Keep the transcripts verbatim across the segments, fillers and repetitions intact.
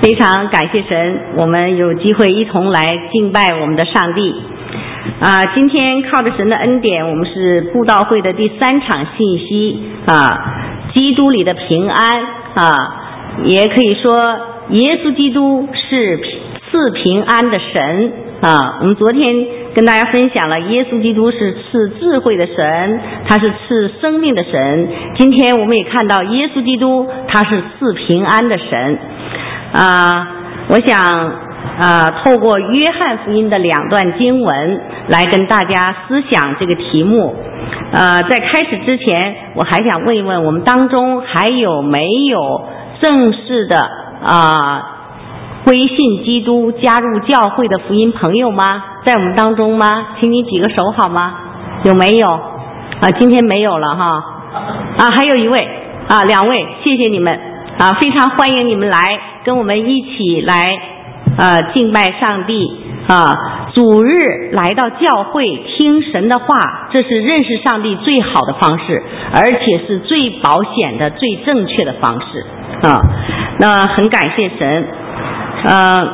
非常感谢神，我们有机会一同来敬拜我们的上帝。啊，今天靠着神的恩典，我们是布道会的第三场信息啊，基督里的平安啊，也可以说耶稣基督是赐平安的神啊。我们昨天跟大家分享了耶稣基督是赐智慧的神，他是赐生命的神。今天我们也看到耶稣基督他是赐平安的神啊。我想啊，透过约翰福音的两段经文来跟大家思想这个题目。呃，在开始之前，我还想问一问我们当中还有没有正式的啊归信基督加入教会的福音朋友吗？在我们当中吗？请你举个手好吗？有没有？啊，今天没有了哈。啊，还有一位啊，两位，谢谢你们啊，非常欢迎你们来跟我们一起来呃敬拜上帝啊。主日来到教会听神的话，这是认识上帝最好的方式，而且是最保险的、最正确的方式啊。那很感谢神。呃，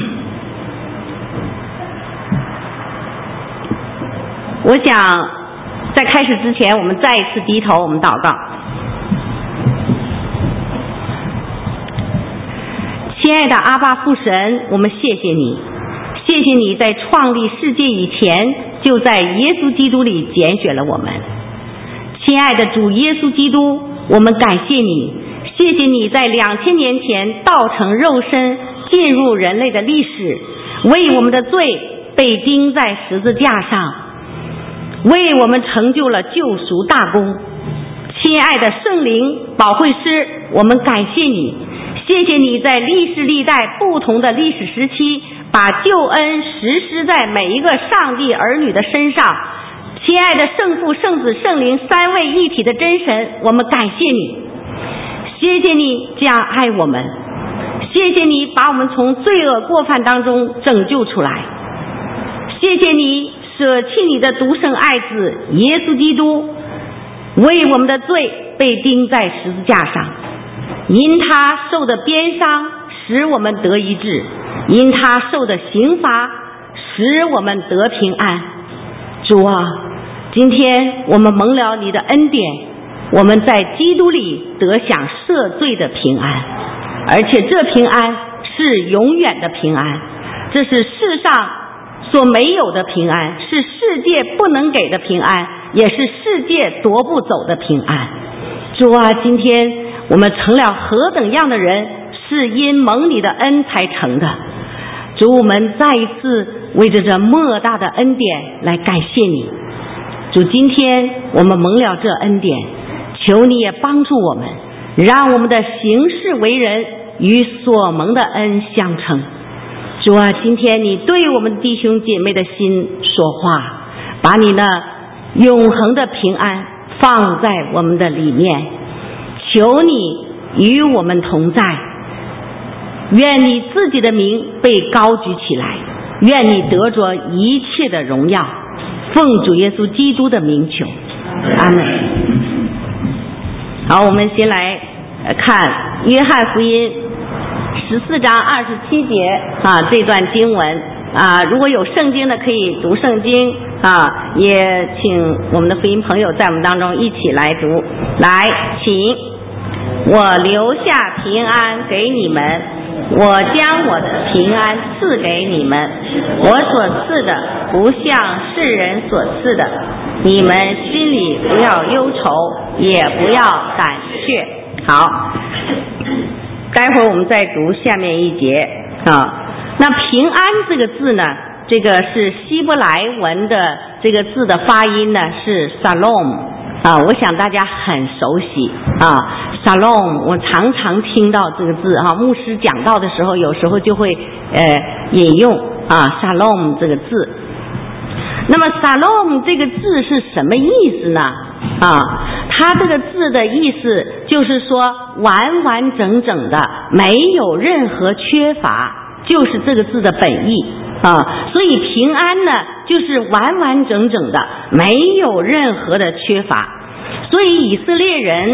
我想在开始之前，我们再一次低头，我们祷告。亲爱的阿爸父神，我们谢谢你，谢谢你在创立世界以前，就在耶稣基督里拣选了我们。亲爱的主耶稣基督，我们感谢你，谢谢你在两千年前道成肉身进入人类的历史，为我们的罪被钉在十字架上，为我们成就了救赎大功。亲爱的圣灵保惠师，我们感谢你，谢谢你在历世历代不同的历史时期，把救恩实施在每一个上帝儿女的身上。亲爱的圣父、圣子、圣灵三位一体的真神，我们感谢你，谢谢你这样爱我们，谢谢你把我们从罪恶过犯当中拯救出来，谢谢你舍弃你的独生爱子耶稣基督，为我们的罪被钉在十字架上，因他受的鞭伤使我们得医治，因他受的刑罚使我们得平安。主啊，今天我们蒙了你的恩典，我们在基督里得享赦罪的平安，而且这平安是永远的平安，这是世上所没有的平安，是世界不能给的平安，也是世界夺不走的平安。主啊，今天我们成了何等样的人，是因蒙你的恩才成的。主，我们再一次为着这莫大的恩典来感谢你。主，今天我们蒙了这恩典，求你也帮助我们，让我们的行事为人与所蒙的恩相称。主啊，今天你对我们弟兄姐妹的心说话，把你那永恒的平安放在我们的里面，求你与我们同在，愿你自己的名被高举起来，愿你得着一切的荣耀，奉主耶稣基督的名求，阿们。好，我们先来看约翰福音十四章二十七节啊，这段经文啊，如果有圣经的可以读圣经啊，也请我们的福音朋友在我们当中一起来读。来，请我留下平安给你们，我将我的平安赐给你们，我所赐的不像世人所赐的，你们心里不要忧愁，也不要胆怯。好，待会儿我们再读下面一节啊。那平安这个字呢，这个是希伯来文的这个字的发音呢是 Shalom 啊，我想大家很熟悉啊 Shalom， 我常常听到这个字啊，牧师讲道的时候有时候就会呃引用啊 Shalom 这个字。那么 Shalom 这个字是什么意思呢？啊，它这个字的意思就是说完完整整的，没有任何缺乏，就是这个字的本意啊。所以平安呢，就是完完整整的，没有任何的缺乏。所以以色列人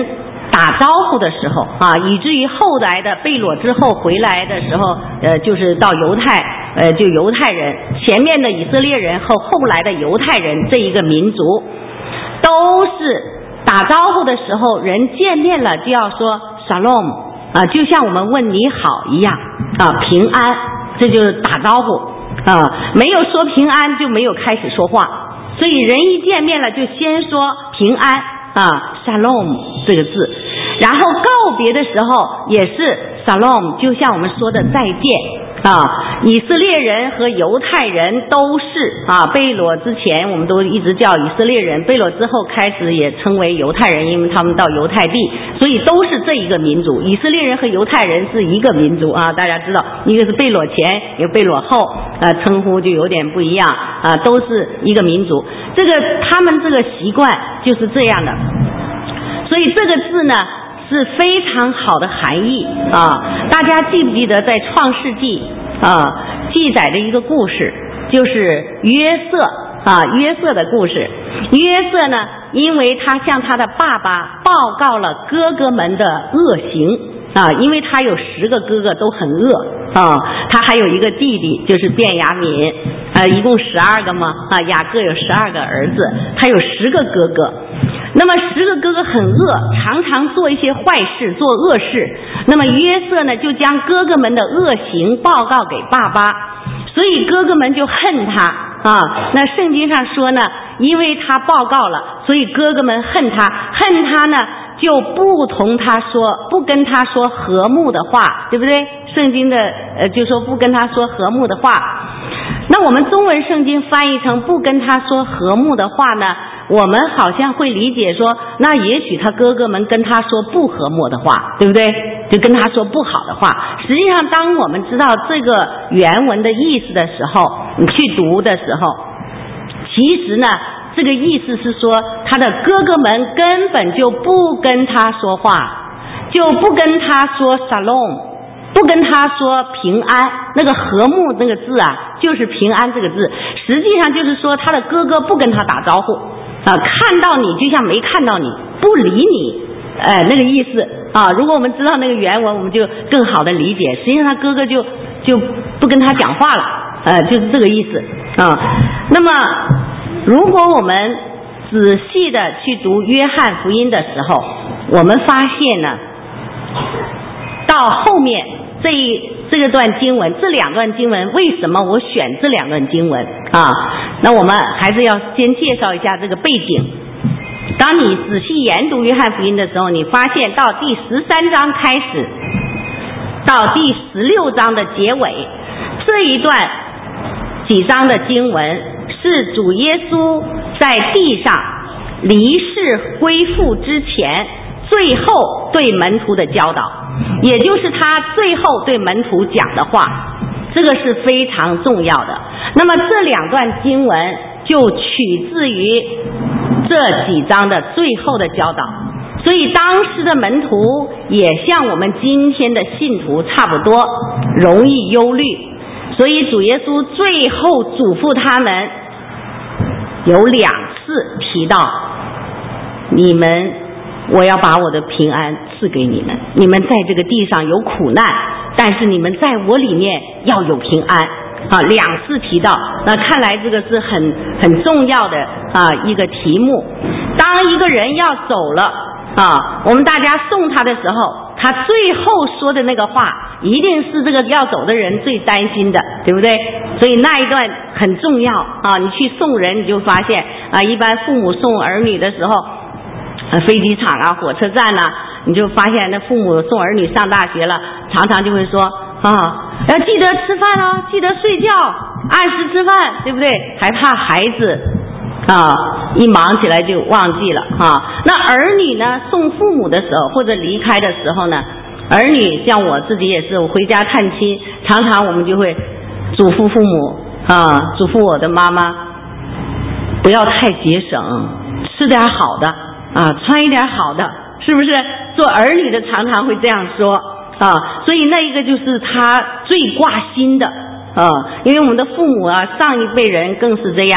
打招呼的时候啊，以至于后来的贝裸之后回来的时候，呃，就是到犹太，呃，就犹太人，前面的以色列人和后来的犹太人这一个民族，都是打招呼的时候，人见面了就要说 shalom 啊，就像我们问你好一样啊，平安，这就是打招呼啊，没有说平安就没有开始说话，所以人一见面了就先说平安啊 shalom 这个字，然后告别的时候也是 shalom， 就像我们说的再见啊，以色列人和犹太人都是啊，贝裸之前我们都一直叫以色列人，贝裸之后开始也称为犹太人，因为他们到犹太地，所以都是这一个民族。以色列人和犹太人是一个民族啊，大家知道，一个是贝裸前，一个贝裸后，啊，称呼就有点不一样啊，都是一个民族。这个他们这个习惯就是这样的，所以这个字呢是非常好的含义啊！大家记不记得在创世纪啊记载的一个故事，就是约瑟啊约瑟的故事。约瑟呢，因为他向他的爸爸报告了哥哥们的恶行啊，因为他有十个哥哥都很恶啊，他还有一个弟弟就是便雅悯，呃，一共十二个嘛啊，雅各有十二个儿子，他有十个哥哥。那么十个哥哥很恶，常常做一些坏事，做恶事。那么约瑟呢，就将哥哥们的恶行报告给爸爸，所以哥哥们就恨他啊。那圣经上说呢，因为他报告了，所以哥哥们恨他，恨他呢就不同他说，不跟他说和睦的话，对不对？圣经的呃就说不跟他说和睦的话。那我们中文圣经翻译成不跟他说和睦的话呢，我们好像会理解说，那也许他哥哥们跟他说不和睦的话，对不对？就跟他说不好的话。实际上当我们知道这个原文的意思的时候，你去读的时候，其实呢这个意思是说他的哥哥们根本就不跟他说话，就不跟他说 shalom， 不跟他说平安，那个和睦那个字啊就是平安这个字，实际上就是说他的哥哥不跟他打招呼啊，看到你就像没看到你，不理你，呃，那个意思啊。如果我们知道那个原文，我们就更好的理解。实际上他哥哥就就不跟他讲话了，呃，就是这个意思啊。那么，如果我们仔细的去读约翰福音的时候，我们发现呢，到后面这一这个段经文，这两段经文，为什么我选这两段经文啊？那我们还是要先介绍一下这个背景。当你仔细研读约翰福音的时候，你发现到第十三章开始到第十六章的结尾，这一段几章的经文是主耶稣在地上离世归父之前最后对门徒的教导，也就是他最后对门徒讲的话，这个是非常重要的。那么这两段经文就取自于这几章的最后的教导，所以当时的门徒也像我们今天的信徒差不多，容易忧虑，所以主耶稣最后嘱咐他们有两次提到，你们我要把我的平安赐给你们，你们在这个地上有苦难，但是你们在我里面要有平安啊，两次提到。那看来这个是很很重要的啊一个题目。当一个人要走了啊，我们大家送他的时候，他最后说的那个话一定是这个要走的人最担心的，对不对？所以那一段很重要啊。你去送人，你就发现啊，一般父母送儿女的时候，呃，飞机场啊，火车站啊，你就发现那父母送儿女上大学了，常常就会说啊，要记得吃饭哦，记得睡觉，按时吃饭，对不对？还怕孩子啊一忙起来就忘记了啊。那儿女呢，送父母的时候或者离开的时候呢，儿女像我自己也是，我回家探亲，常常我们就会嘱咐父母啊，嘱咐我的妈妈不要太节省，吃点好的啊，穿一点好的，是不是？做儿女的常常会这样说啊，所以那一个就是他最挂心的啊，因为我们的父母啊，上一辈人更是这样，他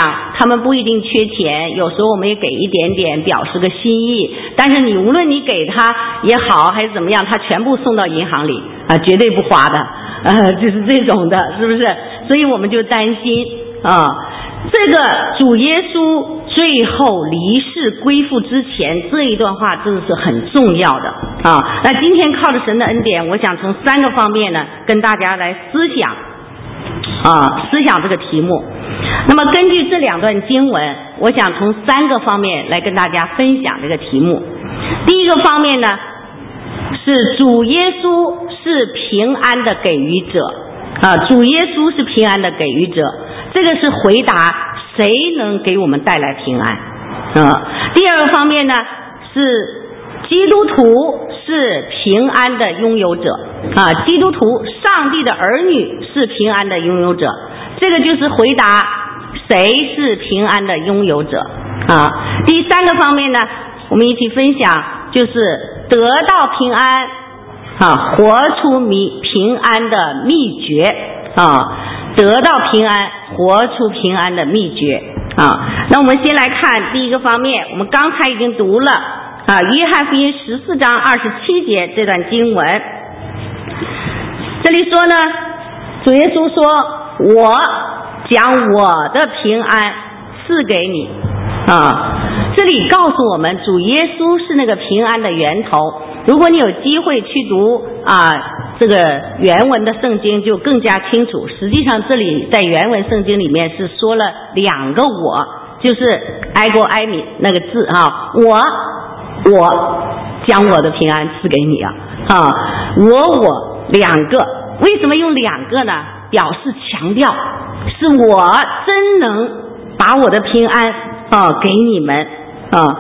他们不一定缺钱，有时候我们也给一点点表示个心意，但是你无论你给他也好还是怎么样，他全部送到银行里啊，绝对不花的，呃，就是这种的，是不是？所以我们就担心啊，这个主耶稣最后离世归父之前这一段话真的是很重要的啊。那今天靠着神的恩典，我想从三个方面呢跟大家来思想啊，思想这个题目。那么根据这两段经文，我想从三个方面来跟大家分享这个题目。第一个方面呢，是主耶稣是平安的给予者啊，主耶稣是平安的给予者，这个是回答谁能给我们带来平安啊。第二个方面呢，是基督徒是平安的拥有者啊，基督徒上帝的儿女是平安的拥有者，这个就是回答谁是平安的拥有者啊。第三个方面呢，我们一起分享就是得到平安啊，活出弥平安的秘诀啊，得到平安，活出平安的秘诀啊。那我们先来看第一个方面，我们刚才已经读了啊，约翰福音十四章二十七节这段经文，这里说呢，主耶稣说，我将我的平安赐给你啊。这里告诉我们，主耶稣是那个平安的源头。如果你有机会去读啊这个原文的圣经，就更加清楚。实际上这里在原文圣经里面是说了两个我，就是埃国埃米那个字啊，我我将我的平安赐给你啊啊，我我两个，为什么用两个呢？表示强调是我真能把我的平安啊给你们啊。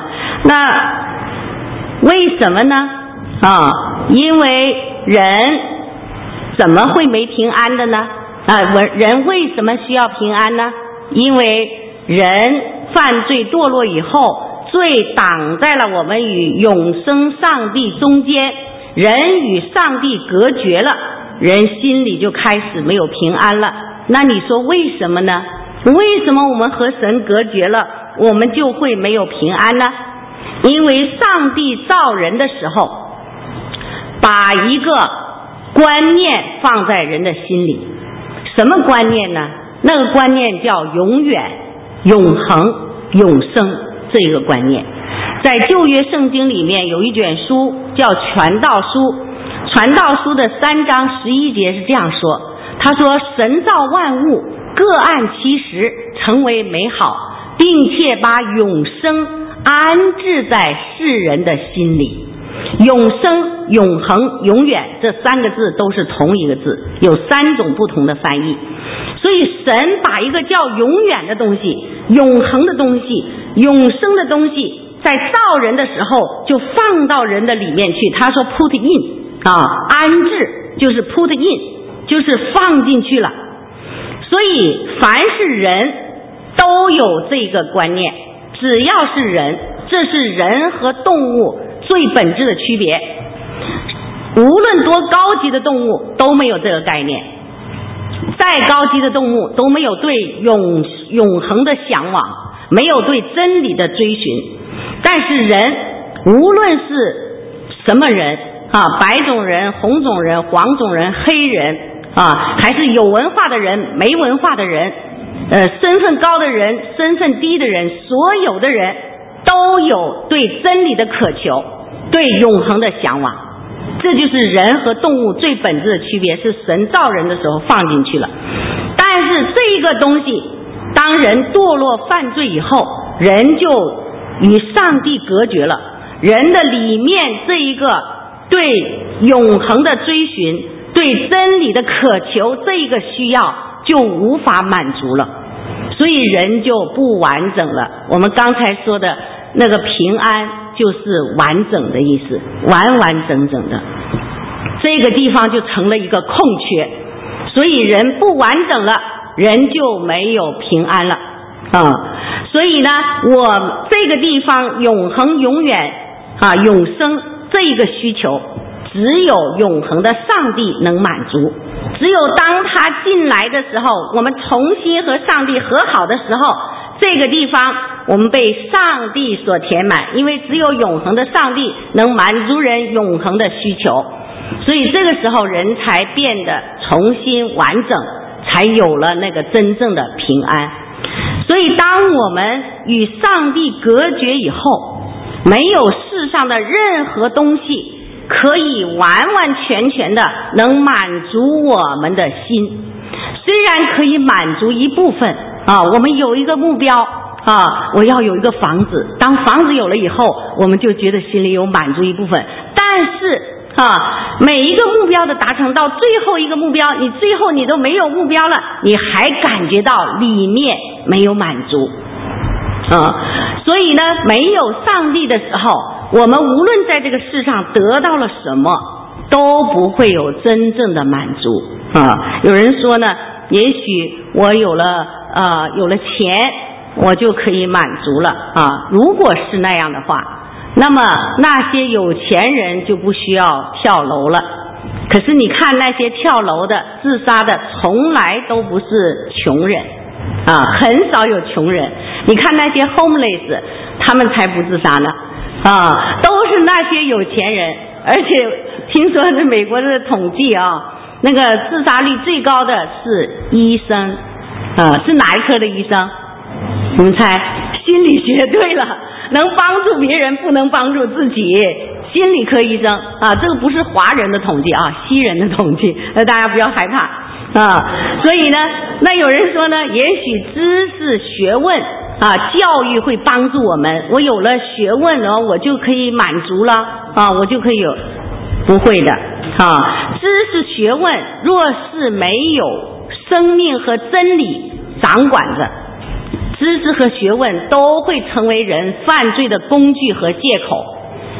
那为什么呢？啊，因为人怎么会没平安的呢？啊，人为什么需要平安呢？因为人犯罪堕落以后，罪挡在了我们与永生上帝中间，人与上帝隔绝了，人心里就开始没有平安了。那你说为什么呢？为什么我们和神隔绝了，我们就会没有平安呢？因为上帝造人的时候，把一个观念放在人的心里。什么观念呢？那个观念叫永远、永恒、永生，这个观念在旧约圣经里面有一卷书叫传道书，传道书的三章十一节是这样说，他说，神造万物各按其时成为美好，并且把永生安置在世人的心里。永生、永恒、永远这三个字都是同一个字，有三种不同的翻译。所以神把一个叫永远的东西、永恒的东西、永生的东西在造人的时候就放到人的里面去，他说 put in 啊，安置就是 put in， 就是放进去了。所以凡是人都有这个观念，只要是人，这是人和动物最本质的区别。无论多高级的动物都没有这个概念，再高级的动物都没有对永永恒的向往，没有对真理的追寻。但是人无论是什么人啊，白种人、红种人、黄种人、黑人啊，还是有文化的人、没文化的人，呃，身份高的人、身份低的人，所有的人都有对真理的渴求，对永恒的向往。这就是人和动物最本质的区别，是神造人的时候放进去了。但是这个东西当人堕落犯罪以后，人就与上帝隔绝了，人的里面这一个对永恒的追寻，对真理的渴求，这一个需要就无法满足了，所以人就不完整了。我们刚才说的那个平安就是完整的意思，完完整整的，这个地方就成了一个空缺，所以人不完整了，人就没有平安了啊。所以呢，我这个地方永恒、永远啊、永生这一个需求，只有永恒的上帝能满足。只有当他进来的时候，我们重新和上帝和好的时候，这这个地方我们被上帝所填满，因为只有永恒的上帝能满足人永恒的需求，所以这个时候人才变得重新完整，才有了那个真正的平安。所以当我们与上帝隔绝以后，没有世上的任何东西可以完完全全的能满足我们的心。虽然可以满足一部分啊，我们有一个目标啊，我要有一个房子，当房子有了以后，我们就觉得心里有满足一部分。但是啊，每一个目标的达成到最后一个目标，你最后你都没有目标了，你还感觉到里面没有满足啊。所以呢，没有上帝的时候，我们无论在这个世上得到了什么，都不会有真正的满足啊。有人说呢，也许我有了呃有了钱，我就可以满足了啊。如果是那样的话，那么那些有钱人就不需要跳楼了。可是你看那些跳楼的、自杀的，从来都不是穷人啊，很少有穷人。你看那些 homeless， 他们才不自杀呢啊，都是那些有钱人。而且听说是美国的统计啊，那个自杀率最高的是医生啊，是哪一科的医生？你们猜？心理学。对了，能帮助别人不能帮助自己，心理科医生啊，这个不是华人的统计啊，西人的统计，那大家不要害怕啊。所以呢，那有人说呢，也许知识学问啊，教育会帮助我们，我有了学问呢，我就可以满足了啊，我就可以有。不会的啊，知识学问若是没有生命和真理掌管着，知识和学问都会成为人犯罪的工具和借口。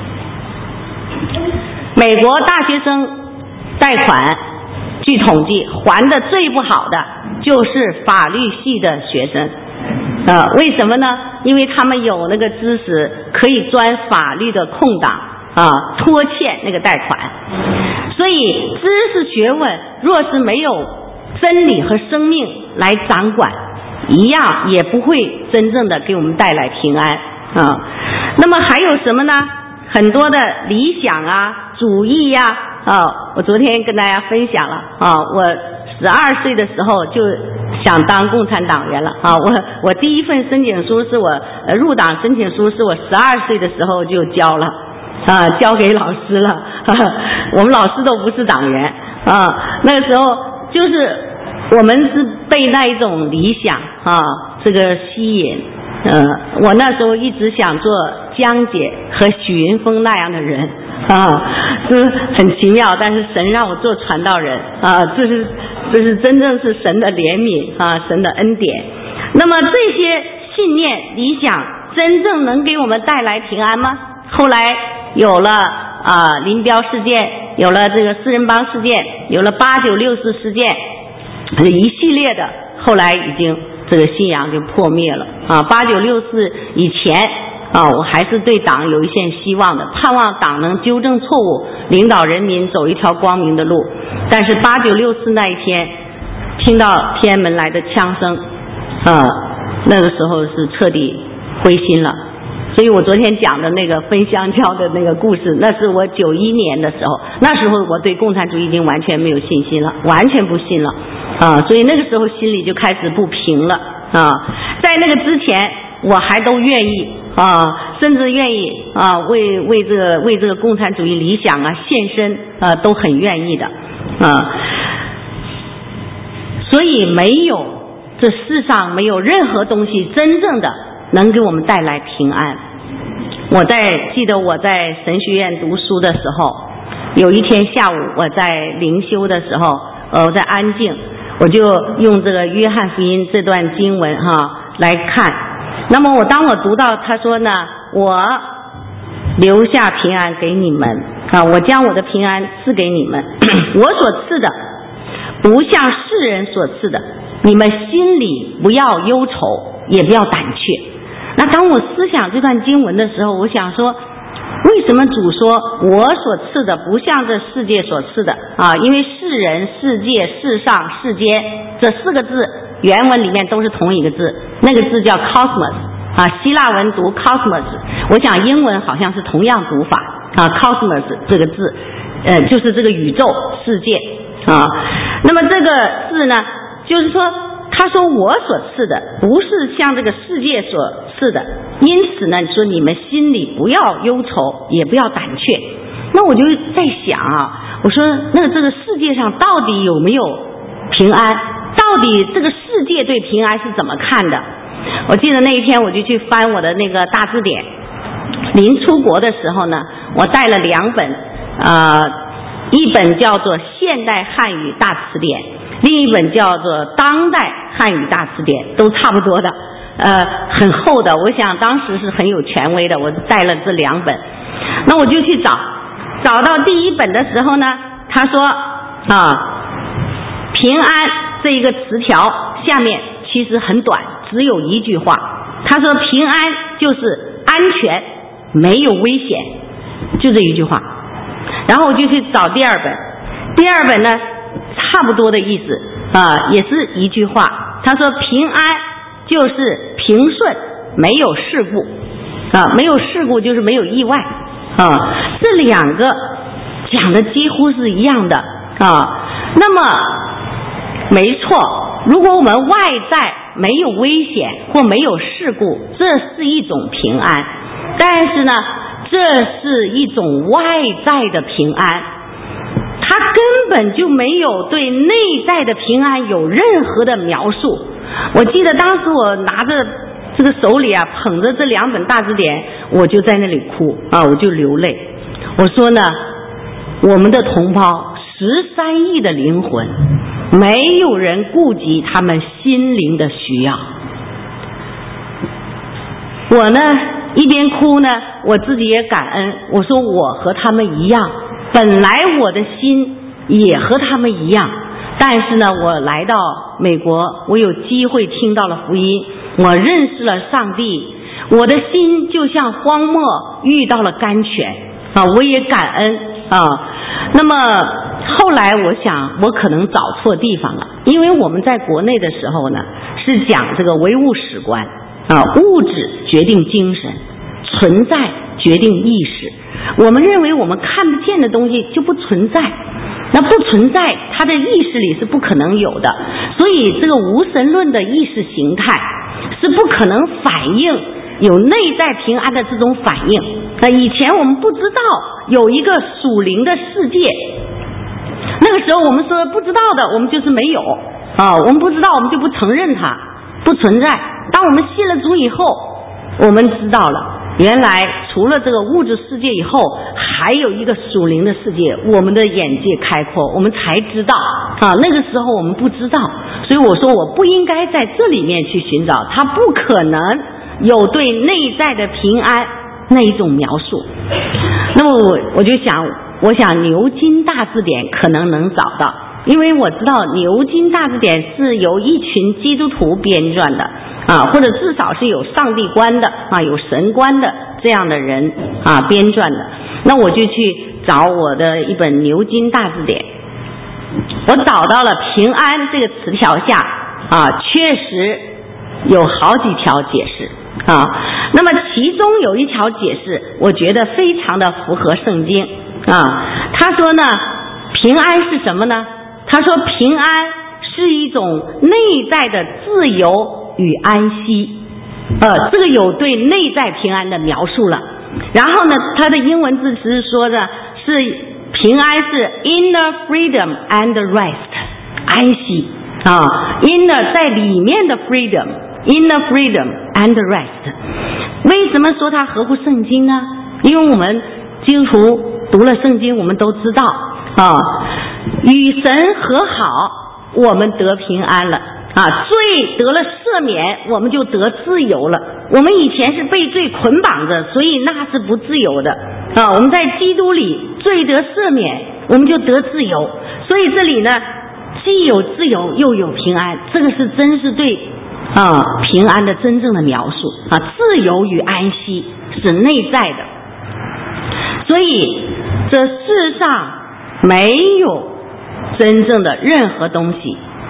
美国大学生贷款据统计还的最不好的就是法律系的学生啊，为什么呢？因为他们有那个知识可以钻法律的空档啊，拖欠那个贷款。所以知识学问若是没有真理和生命来掌管，一样也不会真正的给我们带来平安啊。那么还有什么呢？很多的理想啊、主义呀 啊, 啊，我昨天跟大家分享了啊，我十二岁的时候就想当共产党员了啊。我我第一份申请书是我呃入党申请书是我十二岁的时候就交了啊，交给老师了。呵呵，我们老师都不是党员啊，那个时候就是我们是被那一种理想啊这个吸引。呃，我那时候一直想做江姐和许云峰那样的人啊，是很奇妙。但是神让我做传道人啊，这是这是真正是神的怜悯啊，神的恩典。那么这些信念理想真正能给我们带来平安吗？后来有了啊林彪事件，有了这个四人帮事件，有了八九六四事件，一系列的，后来已经这个信仰就破灭了啊。八九六四以前啊，我还是对党有一线希望的，盼望党能纠正错误，领导人民走一条光明的路。但是八九六四那一天，听到天安门来的枪声啊，那个时候是彻底灰心了。所以我昨天讲的那个分香蕉的那个故事，那是我九一年的时候，那时候我对共产主义已经完全没有信心了，完全不信了啊！所以那个时候心里就开始不平了啊。在那个之前，我还都愿意啊，甚至愿意啊为为这个为这个共产主义理想啊献身啊，都很愿意的啊。所以没有这世上没有任何东西真正的能给我们带来平安。我在记得我在神学院读书的时候，有一天下午我在灵修的时候，呃，我在安静，我就用这个约翰福音这段经文哈来看。那么我当我读到他说呢，我留下平安给你们啊，我将我的平安赐给你们，我所赐的不像世人所赐的，你们心里不要忧愁，也不要胆怯。那当我思想这段经文的时候，我想说，为什么主说我所赐的不像这世界所赐的啊？因为世人、世界、世上、世间这四个字原文里面都是同一个字，那个字叫 cosmos 啊，希腊文读 cosmos， 我想英文好像是同样读法啊 cosmos 这个字，呃，就是这个宇宙世界啊。那么这个字呢，就是说他说我所赐的不是像这个世界所赐的，因此呢，说你们心里不要忧愁，也不要胆怯。那我就在想啊，我说那这个世界上到底有没有平安？到底这个世界对平安是怎么看的？我记得那一天我就去翻我的那个大字典，临出国的时候呢，我带了两本，呃，一本叫做《现代汉语大词典》，另一本叫做《当代汉语大词典》，都差不多的，呃，很厚的。我想当时是很有权威的，我带了这两本。那我就去找，找到第一本的时候呢，他说啊，平安这一个词条下面其实很短，只有一句话。他说平安就是安全，没有危险，就这一句话。然后我就去找第二本，第二本呢差不多的意思啊，也是一句话。他说平安就是平顺，没有事故啊，没有事故就是没有意外啊。这两个讲的几乎是一样的啊。那么没错，如果我们外在没有危险或没有事故，这是一种平安。但是呢，这是一种外在的平安，它根本就没有对内在的平安有任何的描述。我记得当时我拿着这个手里啊，捧着这两本大字典，我就在那里哭啊，我就流泪。我说呢，我们的同胞十三亿的灵魂，没有人顾及他们心灵的需要。我呢一边哭呢，我自己也感恩，我说我和他们一样，本来我的心也和他们一样，但是呢，我来到美国，我有机会听到了福音，我认识了上帝，我的心就像荒漠遇到了甘泉啊，我也感恩啊。那么后来我想我可能找错地方了，因为我们在国内的时候呢，是讲这个唯物史观啊，物质决定精神，存在决定意识。我们认为我们看不见的东西就不存在，那不存在，它的意识里是不可能有的。所以这个无神论的意识形态是不可能反映有内在平安的这种反应。那以前我们不知道有一个属灵的世界，那个时候我们说不知道的，我们就是没有啊，我们不知道，我们就不承认它不存在。当我们信了主以后，我们知道了，原来除了这个物质世界以后，还有一个属灵的世界，我们的眼界开阔，我们才知道啊。那个时候我们不知道，所以我说我不应该在这里面去寻找，它不可能有对内在的平安那一种描述。那么我我就想，我想牛津大字典可能能找到，因为我知道牛津大字典是由一群基督徒编撰的啊，或者至少是有上帝观的啊，有神观的这样的人啊编撰的。那我就去找我的一本牛津大字典，我找到了平安这个词条下啊，确实有好几条解释啊。那么其中有一条解释，我觉得非常的符合圣经啊。他说呢，平安是什么呢？他说平安是一种内在的自由与安息，呃，这个有对内在平安的描述了。然后呢，它的英文字词是说的是平安是 inner freedom and rest， 安息啊 ，inner 在里面的 freedom，inner freedom and rest。为什么说它合乎圣经呢？因为我们基督徒读了圣经，我们都知道啊，与神和好，我们得平安了。啊，罪得了赦免，我们就得自由了。我们以前是被罪捆绑着，所以那是不自由的啊。我们在基督里罪得赦免，我们就得自由。所以这里呢，既有自由又有平安，这个是真是对啊平安的真正的描述啊。自由与安息是内在的，所以这世上没有真正的任何东西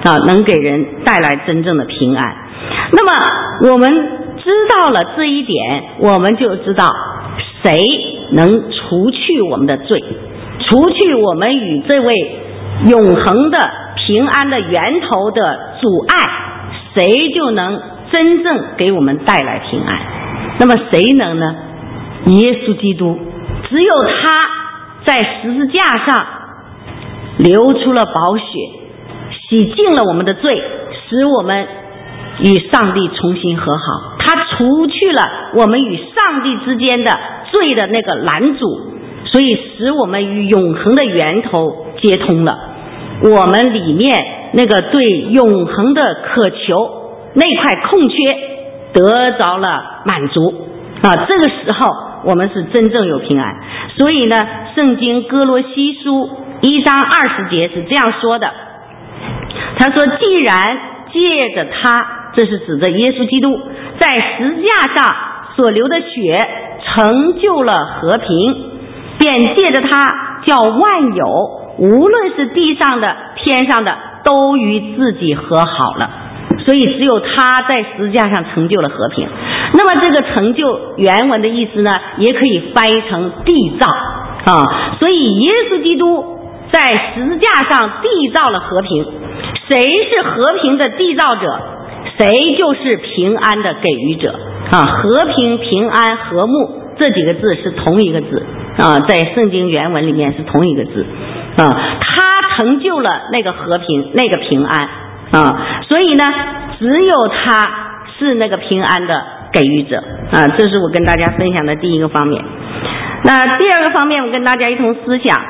啊，能给人带来真正的平安。那么我们知道了这一点，我们就知道谁能除去我们的罪，除去我们与这位永恒的平安的源头的阻碍，谁就能真正给我们带来平安。那么谁能呢？耶稣基督，只有他在十字架上流出了宝血，洗净了我们的罪，使我们与上帝重新和好。他除去了我们与上帝之间的罪的那个拦阻，所以使我们与永恒的源头接通了。我们里面那个对永恒的渴求那块空缺得着了满足啊！这个时候我们是真正有平安。所以呢，圣经哥罗西书一章二十节是这样说的，他说既然借着他，这是指着耶稣基督在十字架上所流的血成就了和平，便借着他叫万有，无论是地上的天上的，都与自己和好了。所以只有他在十字架上成就了和平。那么这个成就原文的意思呢，也可以翻译成缔造啊。所以耶稣基督在十字架上缔造了和平。谁是和平的缔造者，谁就是平安的给予者啊。和平、平安、和睦这几个字是同一个字啊，在圣经原文里面是同一个字啊。他成就了那个和平，那个平安啊，所以呢，只有他是那个平安的给予者啊。这是我跟大家分享的第一个方面。那第二个方面，我跟大家一同思想，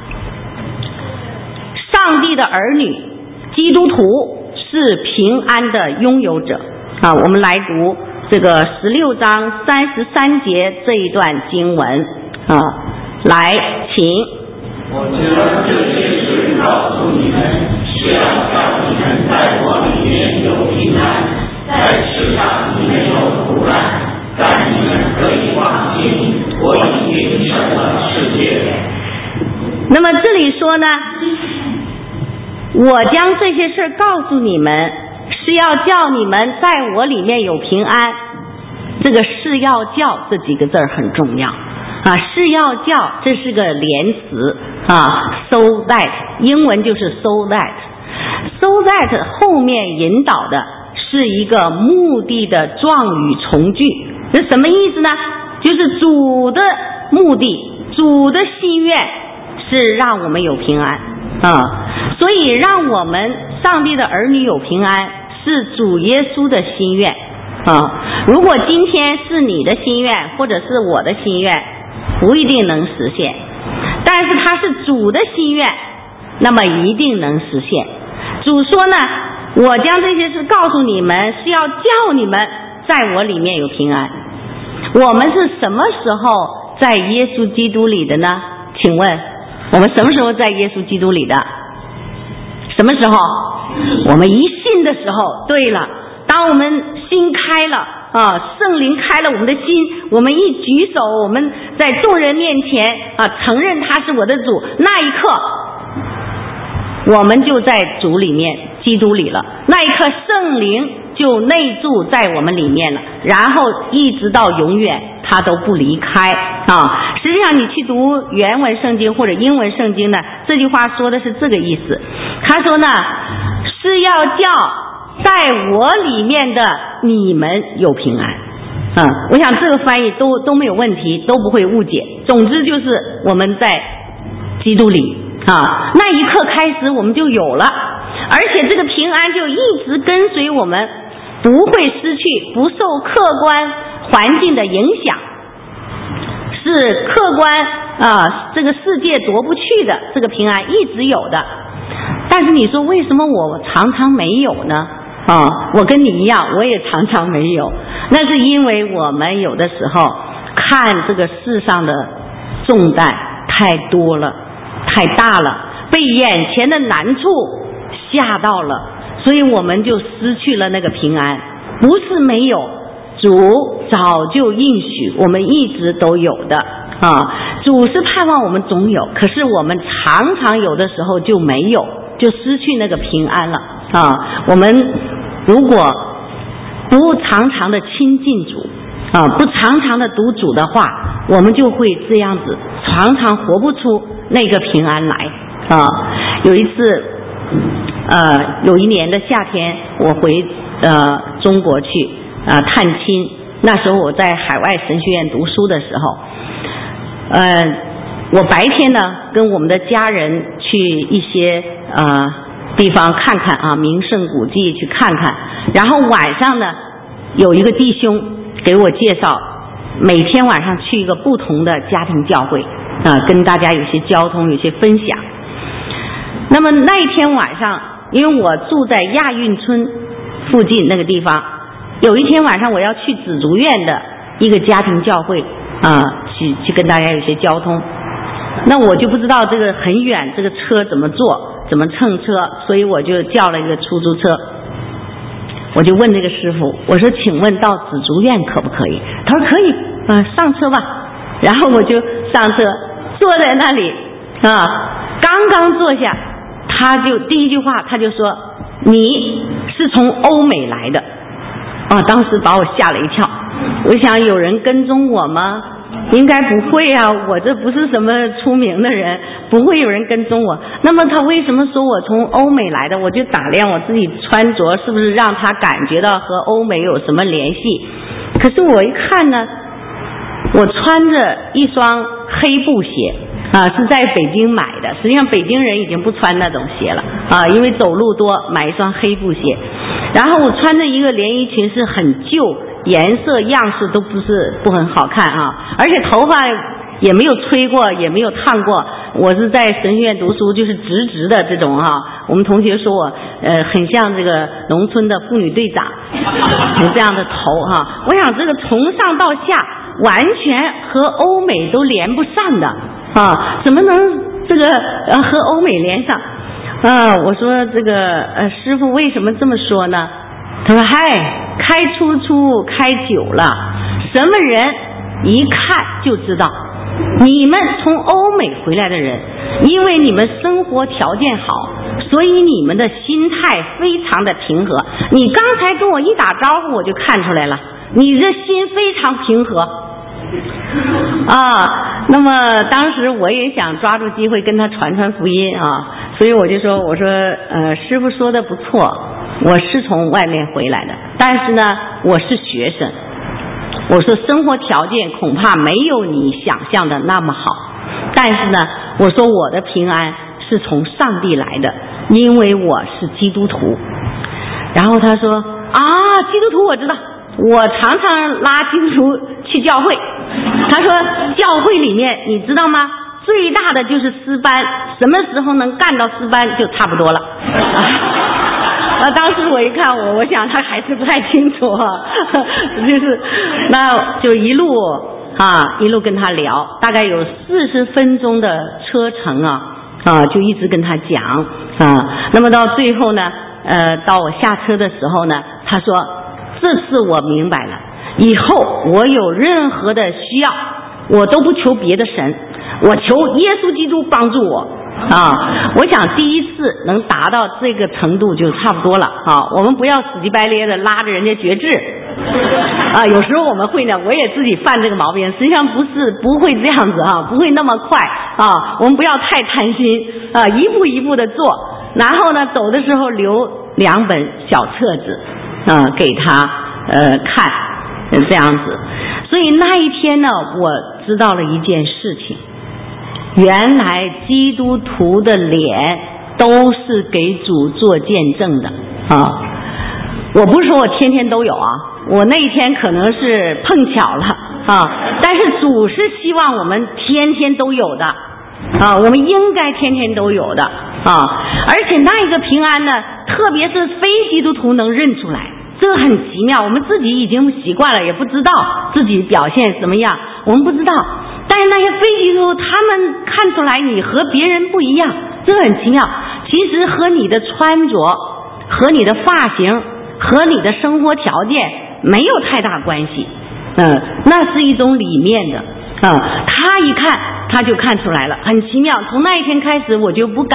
上帝的儿女基督徒是平安的拥有者啊。我们来读这个十六章三十三节这一段经文啊，来，请。 我将这些事告诉你们，是要叫你们在我里面有平安。在世上你们有苦难，但你们可以放心，我已经胜了世界。 那么这里说呢，我将这些事告诉你们，是要叫你们在我里面有平安。这个是要叫这几个字很重要啊，是要叫，这是个连词啊 ，so that 英文就是 so that，so that 后面引导的是一个目的的状语从句，这什么意思呢？就是主的目的，主的心愿是让我们有平安啊，所以让我们上帝的儿女有平安是主耶稣的心愿啊。如果今天是你的心愿或者是我的心愿，不一定能实现，但是它是主的心愿，那么一定能实现。主说呢，我将这些事告诉你们，是要叫你们在我里面有平安。我们是什么时候在耶稣基督里的呢？请问我们什么时候在耶稣基督里的？什么时候？我们一信的时候。对了，当我们心开了啊，圣灵开了我们的心，我们一举手，我们在众人面前啊承认他是我的主，那一刻我们就在主里面，基督里了。那一刻圣灵就内住在我们里面了，然后一直到永远他都不离开啊。实际上你去读原文圣经或者英文圣经呢，这句话说的是这个意思。他说呢，是要叫在我里面的你们有平安。嗯，我想这个翻译都都没有问题，都不会误解。总之就是我们在基督里啊，那一刻开始我们就有了，而且这个平安就一直跟随我们，不会失去，不受客观环境的影响，是客观啊这个世界夺不去的，这个平安一直有的。但是你说为什么我常常没有呢？啊，我跟你一样，我也常常没有。那是因为我们有的时候看这个世上的重担太多了，太大了，被眼前的难处吓到了，所以我们就失去了那个平安。不是没有，主早就应许我们一直都有的啊。主是盼望我们总有，可是我们常常有的时候就没有，就失去那个平安了。 啊。我们如果不常常的亲近主啊，不常常的读主的话，我们就会这样子，常常活不出那个平安来啊。有一次，呃，有一年的夏天，我回呃中国去啊、呃、探亲，那时候我在海外神学院读书的时候，呃，我白天呢跟我们的家人去一些呃地方看看啊，名胜古迹去看看，然后晚上呢有一个弟兄给我介绍，每天晚上去一个不同的家庭教会啊、呃，跟大家有些交通，有些分享。那么那一天晚上，因为我住在亚运村附近那个地方，有一天晚上我要去紫竹院的一个家庭教会啊、呃，去去跟大家有些交通。那我就不知道这个很远，这个车怎么坐，怎么乘车，所以我就叫了一个出租车。我就问这个师傅，我说请问到紫竹院可不可以？他说可以，啊、呃，上车吧。然后我就上车，坐在那里啊，刚刚坐下，他就第一句话他就说你是从欧美来的啊，当时把我吓了一跳。我想有人跟踪我吗？应该不会啊，我这不是什么出名的人，不会有人跟踪我。那么他为什么说我从欧美来的？我就打量我自己穿着是不是让他感觉到和欧美有什么联系。可是我一看呢，我穿着一双黑布鞋啊，是在北京买的。实际上北京人已经不穿那种鞋了啊，因为走路多，买一双黑布鞋。然后我穿着一个连衣裙，是很旧，颜色样式都不是不很好看啊，而且头发也没有吹过，也没有烫过。我是在神学院读书，就是直直的这种哈、啊。我们同学说我呃很像这个农村的妇女队长，有这样的头哈、啊。我想这个从上到下完全和欧美都连不上的啊，怎么能这个呃和欧美连上？啊，我说这个呃师傅为什么这么说呢？他说嗨，开出租开久了，什么人一看就知道你们从欧美回来的人，因为你们生活条件好，所以你们的心态非常的平和。你刚才跟我一打招呼我就看出来了，你的心非常平和啊。那么当时我也想抓住机会跟他传传福音啊，所以我就说我说呃师父说的不错，我是从外面回来的，但是呢我是学生，我说生活条件恐怕没有你想象的那么好，但是呢我说我的平安是从上帝来的，因为我是基督徒。然后他说啊，基督徒我知道，我常常拉基督徒去教会。他说教会里面你知道吗，最大的就是诗班，什么时候能干到诗班就差不多了。那当时我一看我我想他还是不太清楚啊，就是那就一路啊一路跟他聊，大概有四十分钟的车程啊啊就一直跟他讲啊。那么到最后呢呃到我下车的时候呢，他说这次我明白了，以后我有任何的需要我都不求别的神，我求耶稣基督帮助我啊。我想第一次能达到这个程度就差不多了啊。我们不要死乞白咧的拉着人家绝志啊，有时候我们会呢，我也自己犯这个毛病，实际上不是不会这样子啊，不会那么快啊。我们不要太贪心啊，一步一步的做，然后呢走的时候留两本小册子啊给他呃看这样子。所以那一天呢我知道了一件事情，原来基督徒的脸都是给主做见证的啊！我不是说我天天都有啊，我那一天可能是碰巧了啊，但是主是希望我们天天都有的啊，我们应该天天都有的啊！而且那一个平安呢，特别是非基督徒能认出来，这个很奇妙，我们自己已经习惯了，也不知道自己表现怎么样，我们不知道。但是那些非基督徒他们看出来你和别人不一样，这个很奇妙。其实和你的穿着和你的发型和你的生活条件没有太大关系，嗯，那是一种里面的啊、嗯。他一看他就看出来了，很奇妙。从那一天开始我就不敢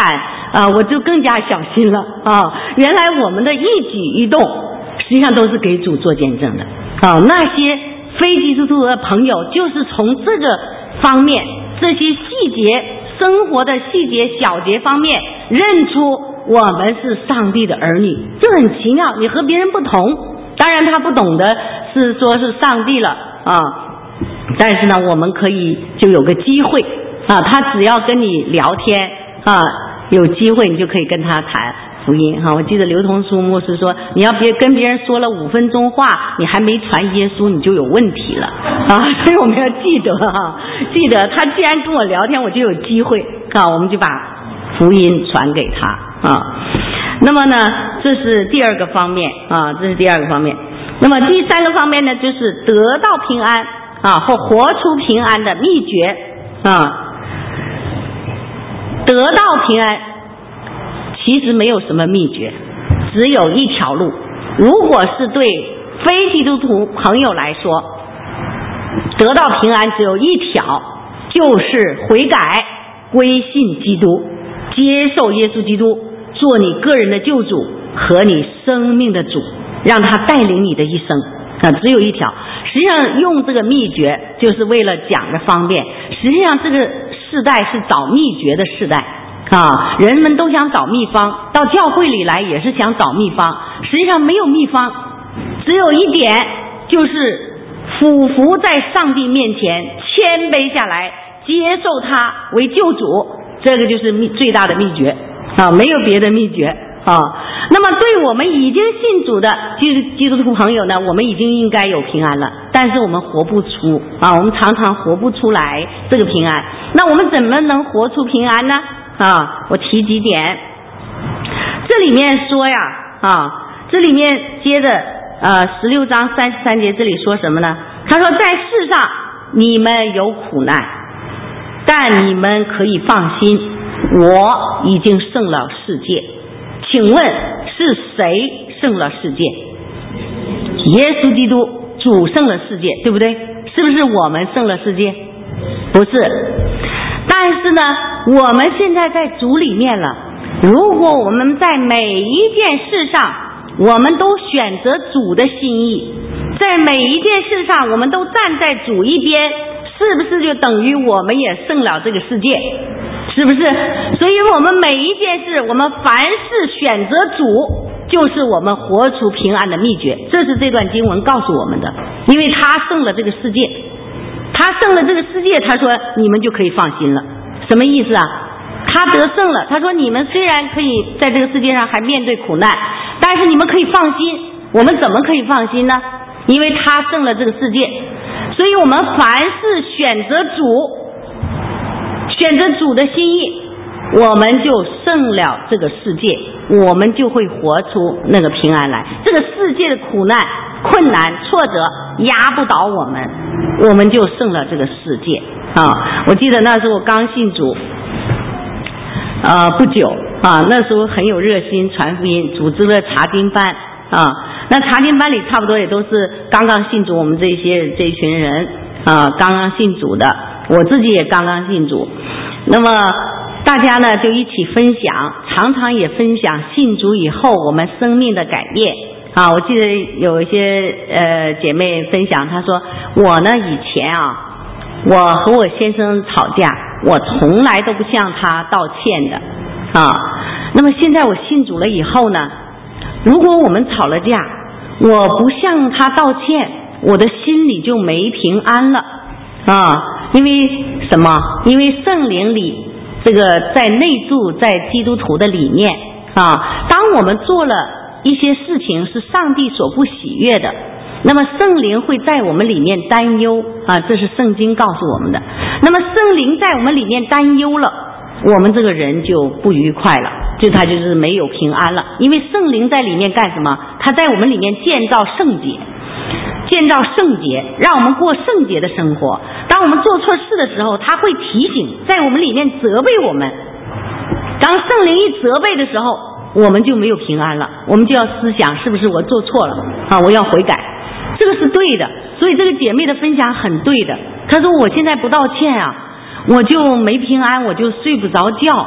啊，我就更加小心了啊！原来我们的一举一动，实际上都是给主做见证的啊！那些非基督徒的朋友，就是从这个方面，这些细节、生活的细节、小节方面，认出我们是上帝的儿女，就很奇妙。你和别人不同，当然他不懂得是说是上帝了啊，但是呢，我们可以就有个机会啊，他只要跟你聊天啊。有机会你就可以跟他谈福音哈。我记得刘同书牧师说，你要别跟别人说了五分钟话，你还没传耶稣，你就有问题了啊。所以我们要记得哈，记得他既然跟我聊天，我就有机会啊，我们就把福音传给他啊。那么呢，这是第二个方面啊，这是第二个方面。那么第三个方面呢，就是得到平安啊，或活出平安的秘诀啊。得到平安其实没有什么秘诀，只有一条路。如果是对非基督徒朋友来说，得到平安只有一条，就是悔改，归信基督，接受耶稣基督做你个人的救主和你生命的主，让他带领你的一生啊，只有一条。实际上用这个秘诀就是为了讲的方便，实际上这个世代是找秘诀的世代啊，人们都想找秘方，到教会里来也是想找秘方，实际上没有秘方，只有一点，就是俯伏在上帝面前，谦卑下来，接受他为救主，这个就是秘最大的秘诀啊，没有别的秘诀啊。那么对我们已经信主的基基督徒朋友呢，我们已经应该有平安了，但是我们活不出啊，我们常常活不出来这个平安。那我们怎么能活出平安呢？啊，我提几点。这里面说呀，啊，这里面接着呃十六章三十三节这里说什么呢？他说在世上你们有苦难，但你们可以放心，我已经胜了世界。请问是谁胜了世界？耶稣基督主胜了世界，对不对？是不是我们胜了世界？不是。但是呢，我们现在在主里面了，如果我们在每一件事上我们都选择主的心意，在每一件事上我们都站在主一边，是不是就等于我们也胜了这个世界？是不是？所以我们每一件事，我们凡是选择主，就是我们活出平安的秘诀。这是这段经文告诉我们的，因为他胜了这个世界，他胜了这个世界，他说你们就可以放心了。什么意思啊？他得胜了，他说你们虽然可以在这个世界上还面对苦难，但是你们可以放心。我们怎么可以放心呢？因为他胜了这个世界，所以我们凡是选择主，选择主的心意，我们就胜了这个世界，我们就会活出那个平安来。这个世界的苦难、困难、挫折压不倒我们，我们就胜了这个世界啊！我记得那时候我刚信主呃不久啊，那时候很有热心传福音，组织了查经班啊。那查经班里差不多也都是刚刚信主，我们这些这一群人啊，刚刚信主的，我自己也刚刚信主。那么大家呢就一起分享，常常也分享信主以后我们生命的改变啊。我记得有一些呃姐妹分享，她说我呢以前啊，我和我先生吵架，我从来都不向他道歉的啊。那么现在我信主了以后呢，如果我们吵了架，我不向他道歉，我的心里就没平安了啊。因为什么？因为圣灵里这个在内住在基督徒的里面啊，当我们做了一些事情是上帝所不喜悦的，那么圣灵会在我们里面担忧啊，这是圣经告诉我们的。那么圣灵在我们里面担忧了，我们这个人就不愉快了，就他就是没有平安了。因为圣灵在里面干什么？他在我们里面建造圣洁，建造圣洁，让我们过圣洁的生活。当我们做错事的时候，他会提醒，在我们里面责备我们。当圣灵一责备的时候，我们就没有平安了，我们就要思想是不是我做错了啊，我要悔改，这个是对的。所以这个姐妹的分享很对的，她说我现在不道歉啊，我就没平安，我就睡不着觉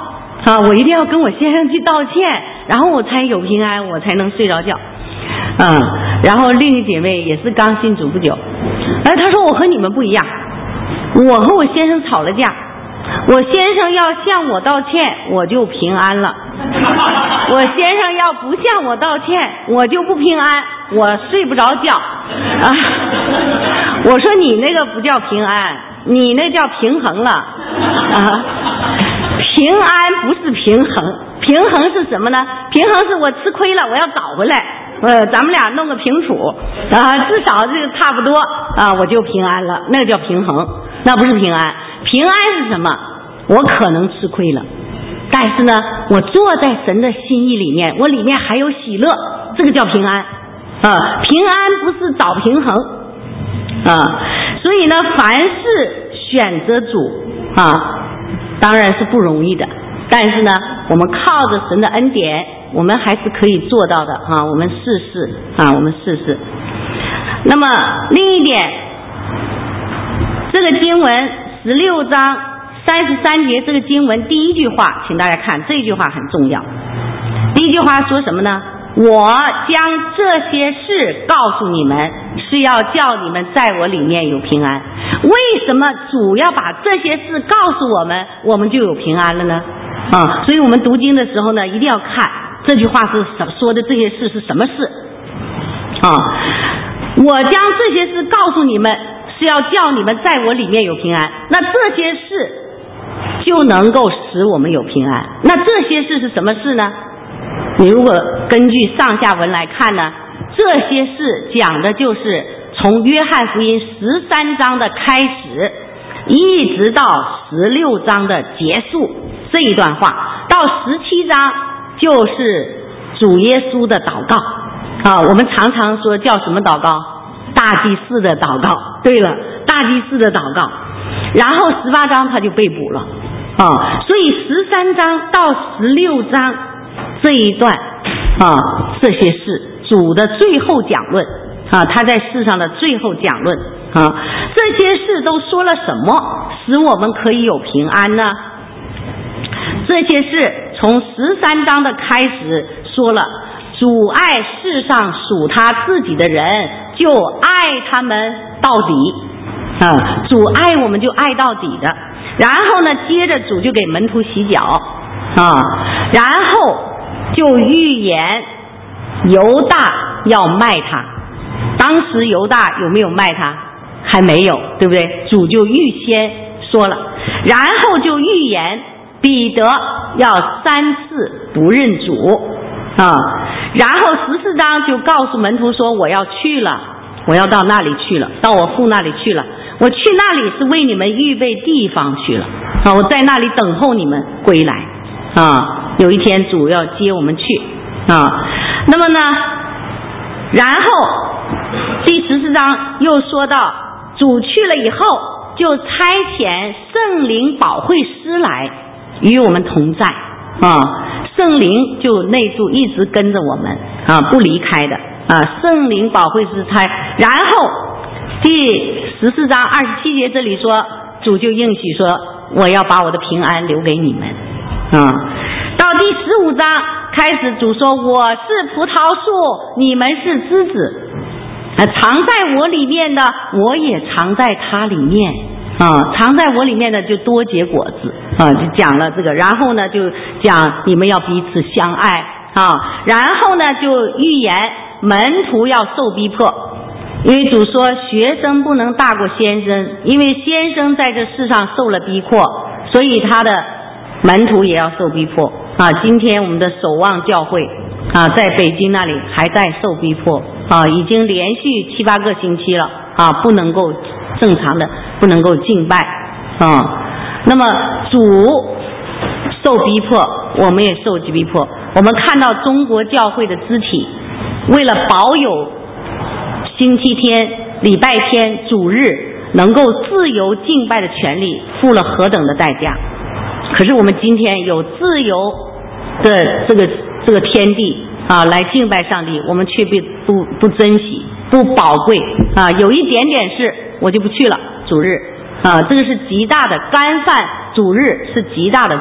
啊，我一定要跟我先生去道歉，然后我才有平安，我才能睡着觉。嗯，然后另一姐妹也是刚信主不久，哎，她说我和你们不一样，我和我先生吵了架，我先生要向我道歉，我就平安了；我先生要不向我道歉，我就不平安，我睡不着觉。啊，我说你那个不叫平安，你那叫平衡了。啊，平安不是平衡，平衡是什么呢？平衡是我吃亏了，我要找回来。呃，咱们俩弄个平处啊，至少这个差不多啊，我就平安了，那个叫平衡，那不是平安。平安是什么？我可能吃亏了，但是呢，我坐在神的心意里面，我里面还有喜乐，这个叫平安啊。平安不是找平衡啊，所以呢，凡是选择主啊，当然是不容易的，但是呢，我们靠着神的恩典，我们还是可以做到的啊！我们试试啊，我们试试。那么另一点，这个经文十六章三十三节，这个经文第一句话，请大家看，这句话很重要。第一句话说什么呢？我将这些事告诉你们，是要叫你们在我里面有平安。为什么主要把这些事告诉我们，我们就有平安了呢？啊，所以我们读经的时候呢，一定要看这句话是说的这些事是什么事啊？我将这些事告诉你们，是要叫你们在我里面有平安。那这些事就能够使我们有平安。那这些事是什么事呢？你如果根据上下文来看呢，这些事讲的就是从约翰福音十三章的开始，一直到十六章的结束这一段话，到十七章就是主耶稣的祷告啊。我们常常说叫什么祷告？大祭司的祷告。对了，大祭司的祷告。然后十八章他就被捕了啊，所以十三章到十六章这一段啊，这些事主的最后讲论啊，他在世上的最后讲论啊，这些事都说了什么，使我们可以有平安呢？这些事从十三章的开始说了，主爱世上属他自己的人，就爱他们到底啊，主爱我们就爱到底的。然后呢，接着主就给门徒洗脚啊，然后就预言犹大要卖他。当时犹大有没有卖他？还没有，对不对？主就预先说了，然后就预言彼得要三次不认主啊，然后十四章就告诉门徒说，我要去了，我要到那里去了，到我父那里去了，我去那里是为你们预备地方去了啊，我在那里等候你们归来啊，有一天主要接我们去啊。那么呢，然后第十四章又说到，主去了以后，就差遣圣灵保惠师来与我们同在啊，圣灵就内住，一直跟着我们啊，不离开的啊，圣灵保惠师差。然后第十四章二十七节这里说，主就应许说，我要把我的平安留给你们啊。到第十五章开始，主说，我是葡萄树，你们是枝子，啊，藏在我里面的，我也藏在他里面啊，藏在我里面的就多结果子啊，就讲了这个。然后呢，就讲你们要彼此相爱啊，然后呢，就预言门徒要受逼迫。因为主说学生不能大过先生，因为先生在这世上受了逼迫，所以他的门徒也要受逼迫啊。今天我们的守望教会啊，在北京那里还在受逼迫啊，已经连续七八个星期了啊，不能够正常的不能够敬拜啊。那么主受逼迫，我们也受逼迫。我们看到中国教会的肢体为了保有星期天、礼拜天、主日能够自由敬拜的权利，付了何等的代价。可是我们今天有自由的这个这个天地啊，来敬拜上帝，我们却不不不珍惜，不宝贵啊！有一点点事我就不去了，主日啊，这个是极大的干犯主日，是极大的罪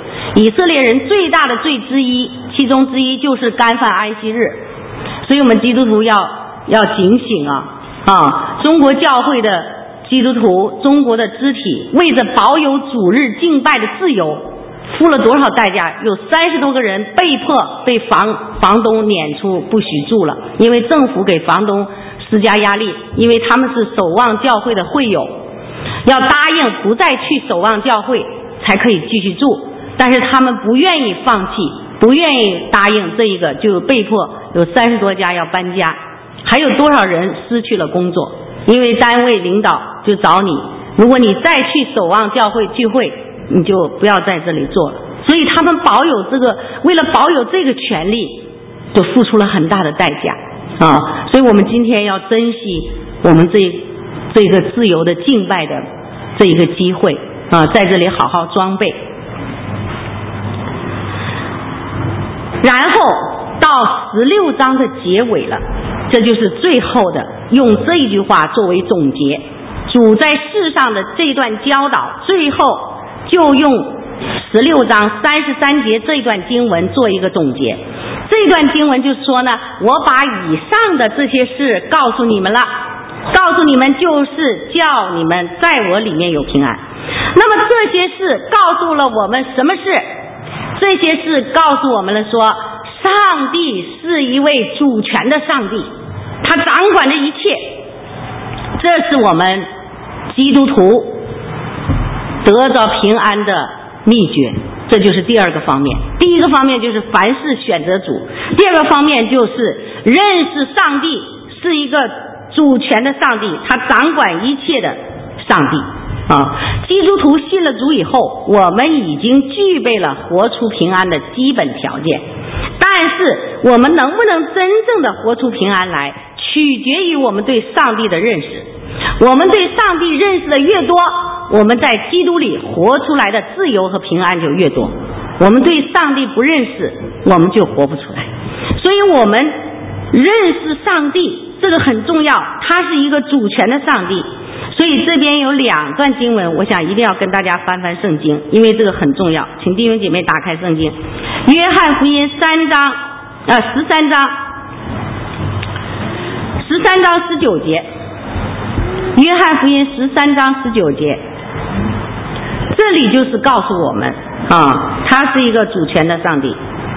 以色列人最大的罪之一，其中之一就是干犯安息日。所以我们基督徒要要警醒啊啊！中国教会的基督徒，中国的肢体，为着保有主日敬拜的自由，付了多少代价？有三十多个人被迫被房房东撵出，不许住了，因为政府给房东施加压力，因为他们是守望教会的会友，要答应不再去守望教会才可以继续住，但是他们不愿意放弃，不愿意答应这一个，就被迫有三十多家要搬家。还有多少人失去了工作？因为单位领导就找你，如果你再去守望教会聚会，你就不要在这里做了。所以他们保有这个，为了保有这个权利，就付出了很大的代价啊！所以我们今天要珍惜我们这这个自由的敬拜的这一个机会啊，在这里好好装备。然后到十六章的结尾了，这就是最后的，用这一句话作为总结。主在世上的这段教导，最后就用十六章三十三节这一段经文做一个总结。这段经文就说呢，我把以上的这些事告诉你们了，告诉你们就是叫你们在我里面有平安。那么这些事告诉了我们什么事？这些事告诉我们了说，上帝是一位主权的上帝，他掌管着一切。这是我们基督徒得着平安的秘诀，这就是第二个方面。第一个方面就是凡事选择主，第二个方面就是认识上帝是一个主权的上帝，他掌管一切的上帝啊。基督徒信了主以后，我们已经具备了活出平安的基本条件，但是我们能不能真正的活出平安来，取决于我们对上帝的认识。我们对上帝认识的越多，我们在基督里活出来的自由和平安就越多。我们对上帝不认识，我们就活不出来。所以我们认识上帝，这个很重要，他是一个主权的上帝。所以这边有两段经文，我想一定要跟大家翻翻圣经，因为这个很重要。请弟兄姐妹打开圣经，约翰福音三章呃十三章十三章十九节，约翰福音十三章十九节，这里就是告诉我们啊，他是一个主权的上帝。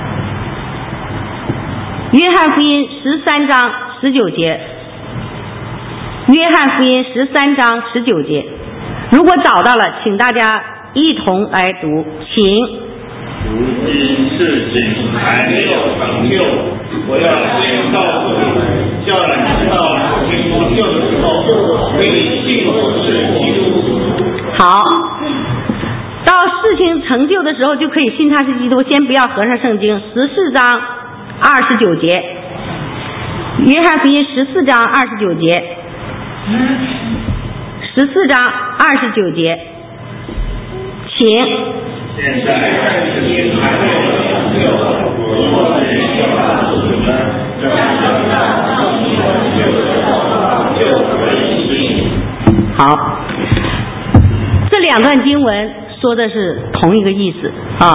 约翰福音十三章十九节，约翰福音十三章十九节，如果找到了，请大家一同来读，请。 如今事情还没有成就，我要先告诉你们，叫人知道事情成就的时候，可以信我是基督。 好，到事情成就的时候就可以信他是基督。先不要合上圣经，十四章二十九节，约翰福音十四章二十九节，十四章二十九节，请。 现在事情还没有成就，我们要告诉你们，叫人知道事情成就的时候，就可以信。 好，这两段经文说的是同一个意思啊。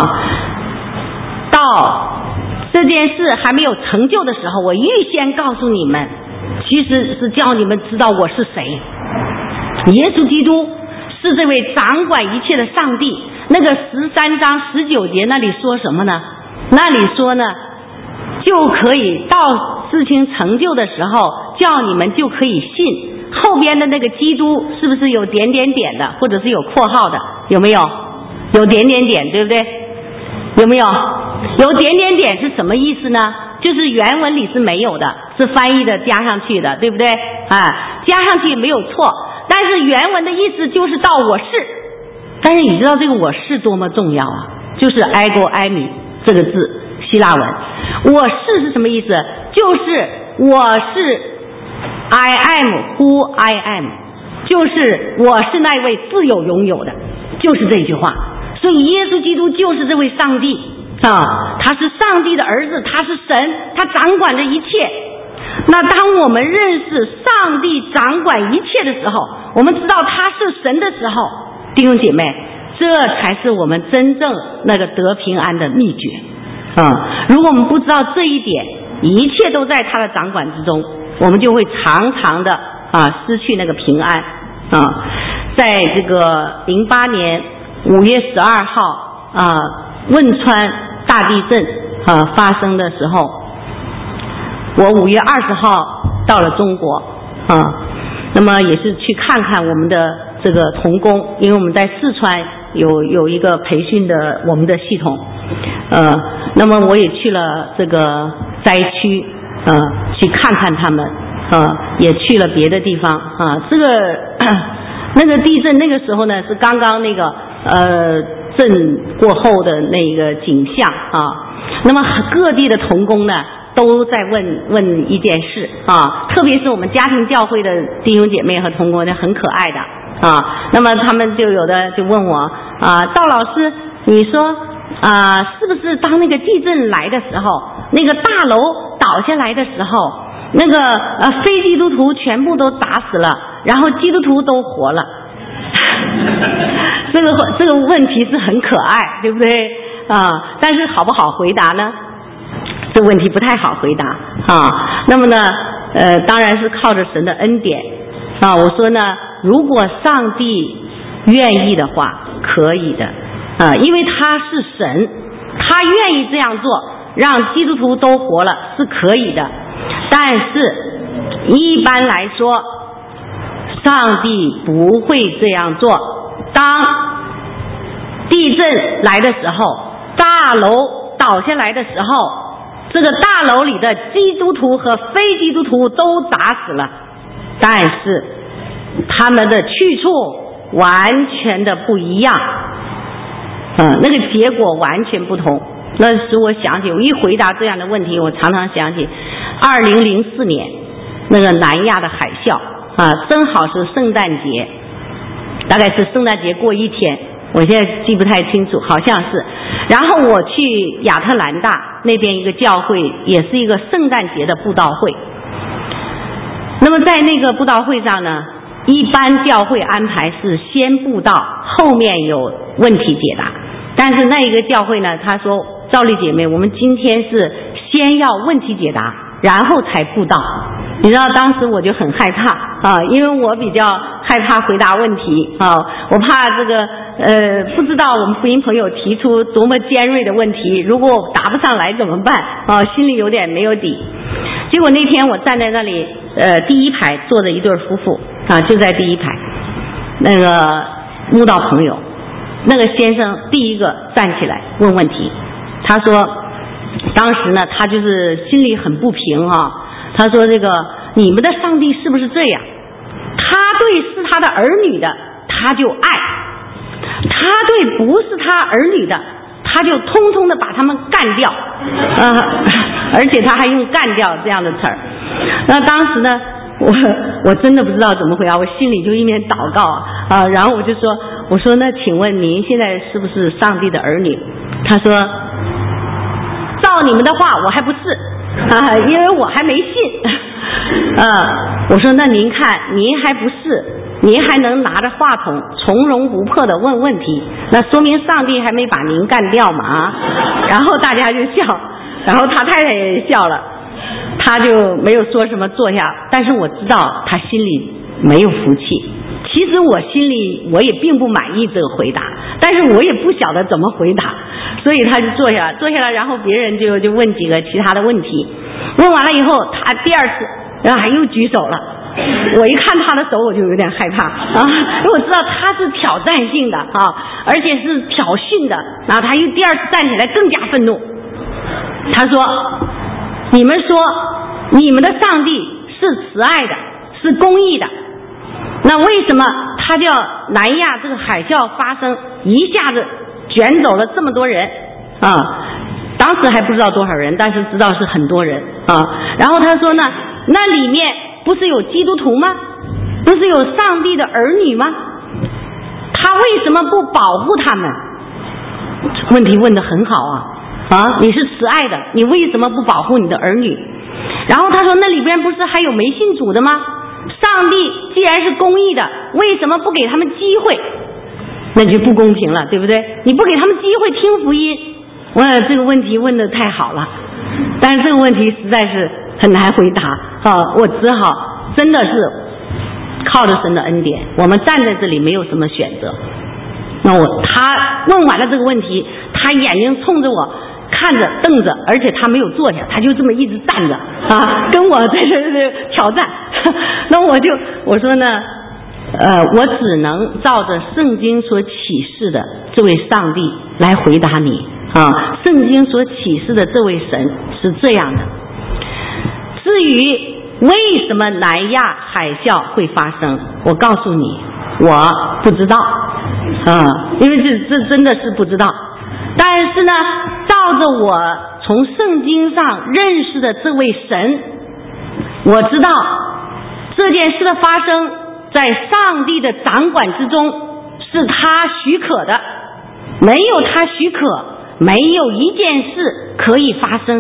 到这件事还没有成就的时候，我预先告诉你们，其实是叫你们知道我是谁。耶稣基督是这位掌管一切的上帝。那个十三章十九节那里说什么呢？那里说呢，就可以到事情成就的时候，叫你们就可以信。后边的那个基督是不是有点点点的，或者是有括号的？有没有？有点点点，对不对？有没有？有点点点是什么意思呢？就是原文里是没有的，是翻译的加上去的，对不对？啊，加上去没有错，但是原文的意思就是到我是。但是你知道这个我是多么重要啊，就是 ego eimi 这个字，希腊文我是是什么意思？就是我是 I am who I am， 就是我是那位自有拥有的，就是这句话。所以耶稣基督就是这位上帝啊，他是上帝的儿子，他是神，他掌管着一切。那当我们认识上帝掌管一切的时候，我们知道他是神的时候，弟兄姐妹， 这才是我们真正那个得平安的秘诀啊！如果我们不知道这一点，一切都在他的掌管之中，我们就会常常的啊失去那个平安啊。在这个零八年五月十二号啊汶川大地震啊发生的时候，我五月二十号到了中国啊，那么也是去看看我们的这个童工，因为我们在四川有有一个培训的我们的系统，呃，那么我也去了这个灾区，呃，去看看他们，呃，也去了别的地方啊。这个那个地震那个时候呢，是刚刚那个呃震过后的那个景象啊。那么各地的童工呢，都在问问一件事啊，特别是我们家庭教会的弟兄姐妹和同工呢，很可爱的啊。那么他们就有的就问我啊，赵老师，你说啊，是不是当那个地震来的时候，那个大楼倒下来的时候，那个呃非基督徒全部都打死了，然后基督徒都活了？这个这个问题是很可爱，对不对啊？但是好不好回答呢？这问题不太好回答啊。那么呢，呃，当然是靠着神的恩典啊。我说呢，如果上帝愿意的话，可以的啊，因为他是神，他愿意这样做，让基督徒都活了是可以的。但是一般来说，上帝不会这样做。当地震来的时候，大楼倒下来的时候，这个大楼里的基督徒和非基督徒都砸死了，但是他们的去处完全的不一样，嗯，那个结果完全不同。那使我想起，我一回答这样的问题，我常常想起二零零四年那个南亚的海啸啊，正好是圣诞节，大概是圣诞节过一天，我现在记不太清楚，好像是。然后我去亚特兰大那边一个教会，也是一个圣诞节的布道会。那么在那个布道会上呢，一般教会安排是先布道，后面有问题解答。但是那一个教会呢，他说，赵丽姐妹，我们今天是先要问题解答，然后才布道。你知道当时我就很害怕啊，因为我比较害怕回答问题啊，我怕这个呃不知道我们福音朋友提出多么尖锐的问题，如果我答不上来怎么办啊，心里有点没有底。结果那天我站在那里，呃第一排坐着一对夫妇啊，就在第一排，那个慕道朋友，那个先生第一个站起来问问题。他说当时呢他就是心里很不平啊，他说这个你们的上帝是不是这样，他对是他的儿女的他就爱，他对不是他儿女的他就通通的把他们干掉啊，而且他还用干掉这样的词儿。那当时呢我我真的不知道怎么回答，我心里就一面祷告啊，然后我就说，我说那请问您现在是不是上帝的儿女？他说照你们的话我还不是啊，因为我还没信啊。我说那您看您还不是，您还能拿着话筒从容不迫的问问题，那说明上帝还没把您干掉嘛啊。然后大家就笑，然后他太太也笑了，他就没有说什么坐下，但是我知道他心里没有福气。其实我心里我也并不满意这个回答，但是我也不晓得怎么回答，所以他就坐下来坐下来，然后别人就就问几个其他的问题，问完了以后他第二次然后还又举手了，我一看他的手我就有点害怕啊，因为我知道他是挑战性的啊，而且是挑衅的，然后他又第二次站起来更加愤怒，他说你们说你们的上帝是慈爱的，是公义的，那为什么他叫南亚这个海啸发生，一下子卷走了这么多人啊？当时还不知道多少人，但是知道是很多人啊。然后他说呢，那里面不是有基督徒吗？不是有上帝的儿女吗？他为什么不保护他们？问题问得很好啊啊！你是慈爱的，你为什么不保护你的儿女？然后他说那里边不是还有没信主的吗？上帝既然是公义的，为什么不给他们机会？ 那就不公平了，对不对？你不给他们机会听福音，我这个问题问得太好了，但是这个问题实在是很难回答啊！我只好真的是靠着神的恩典，我们站在这里没有什么选择。那我他问完了这个问题，他眼睛冲着我看着瞪着，而且他没有坐下，他就这么一直站着啊，跟我在这这挑战。那我就我说呢，呃，我只能照着圣经所启示的这位上帝来回答你啊。圣经所启示的这位神是这样的。至于为什么南亚海啸会发生，我告诉你，我不知道啊，因为这这真的是不知道。但是呢，照着我从圣经上认识的这位神，我知道这件事的发生在上帝的掌管之中，是他许可的，没有他许可，没有一件事可以发生。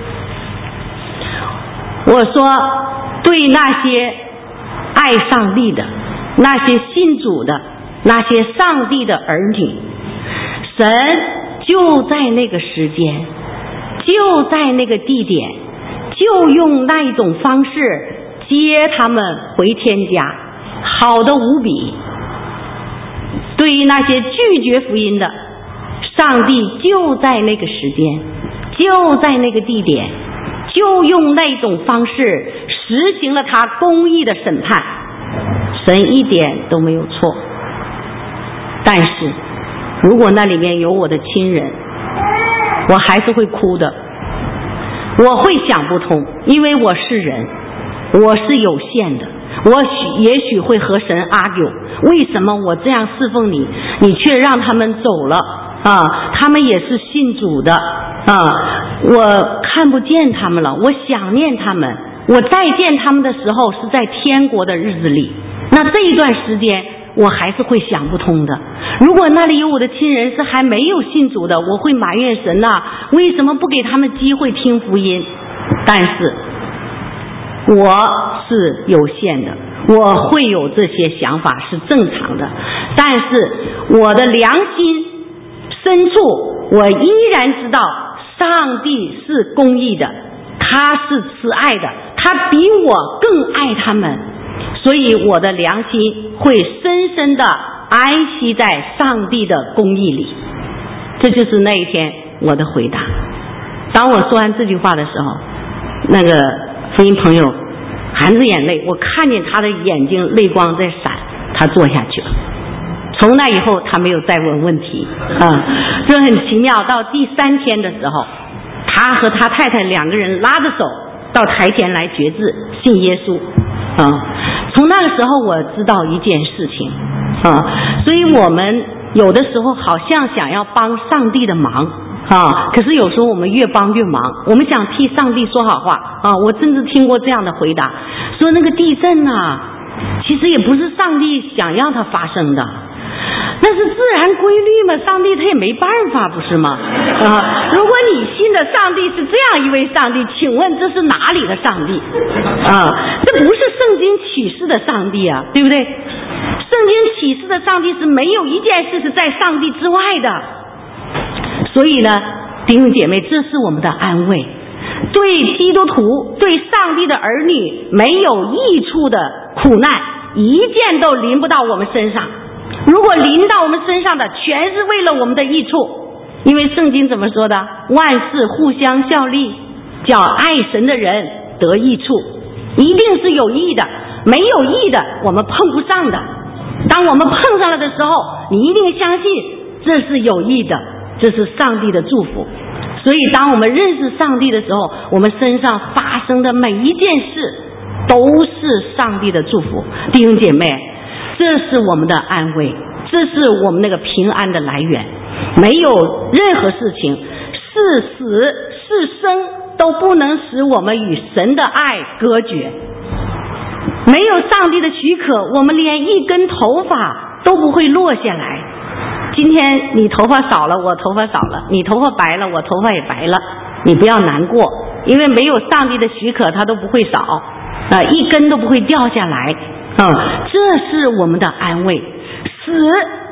我说，对那些爱上帝的，那些信主的，那些上帝的儿女，神就在那个时间，就在那个地点，就用那一种方式接他们回天家，好的无比。对于那些拒绝福音的，上帝就在那个时间，就在那个地点，就用那种方式实行了他公义的审判，神一点都没有错。但是如果那里面有我的亲人，我还是会哭的，我会想不通，因为我是人，我是有限的，我许也许会和神 argue， 为什么我这样侍奉你，你却让他们走了啊？他们也是信主的啊，我看不见他们了，我想念他们，我再见他们的时候是在天国的日子里，那这一段时间我还是会想不通的。如果那里有我的亲人是还没有信主的，我会埋怨神啊，为什么不给他们机会听福音？但是我是有限的，我会有这些想法是正常的，但是我的良心深处，我依然知道上帝是公义的，他是慈爱的，他比我更爱他们，所以我的良心会深深的安息在上帝的公义里。这就是那一天我的回答。当我说完这句话的时候，那个福音朋友含着眼泪，我看见他的眼睛泪光在闪，他坐下去了。从那以后他没有再问问题啊，这很奇妙。到第三天的时候，他和他太太两个人拉着手到台前来决志信耶稣啊。从那个时候我知道一件事情啊，所以我们有的时候好像想要帮上帝的忙啊，可是有时候我们越帮越忙，我们想替上帝说好话啊。我甚至听过这样的回答，说那个地震啊，其实也不是上帝想要它发生的，那是自然规律嘛，上帝他也没办法，不是吗？啊，如果你信的上帝是这样一位上帝，请问这是哪里的上帝啊？这不是圣经启示的上帝啊，对不对？圣经启示的上帝是没有一件事是在上帝之外的。所以呢，弟兄姐妹，这是我们的安慰。对基督徒，对上帝的儿女没有益处的苦难，一件都临不到我们身上。如果临到我们身上的，全是为了我们的益处。因为圣经怎么说的？万事互相效力，叫爱神的人得益处，一定是有益的。没有益的，我们碰不上的。当我们碰上了的时候，你一定相信这是有益的，这是上帝的祝福。所以当我们认识上帝的时候，我们身上发生的每一件事都是上帝的祝福。弟兄姐妹，这是我们的安慰，这是我们那个平安的来源。没有任何事情，是死是生，都不能使我们与神的爱隔绝。没有上帝的许可，我们连一根头发都不会落下来。今天你头发少了，我头发少了，你头发白了，我头发也白了，你不要难过，因为没有上帝的许可，它都不会少啊，一根都不会掉下来啊。这是我们的安慰。死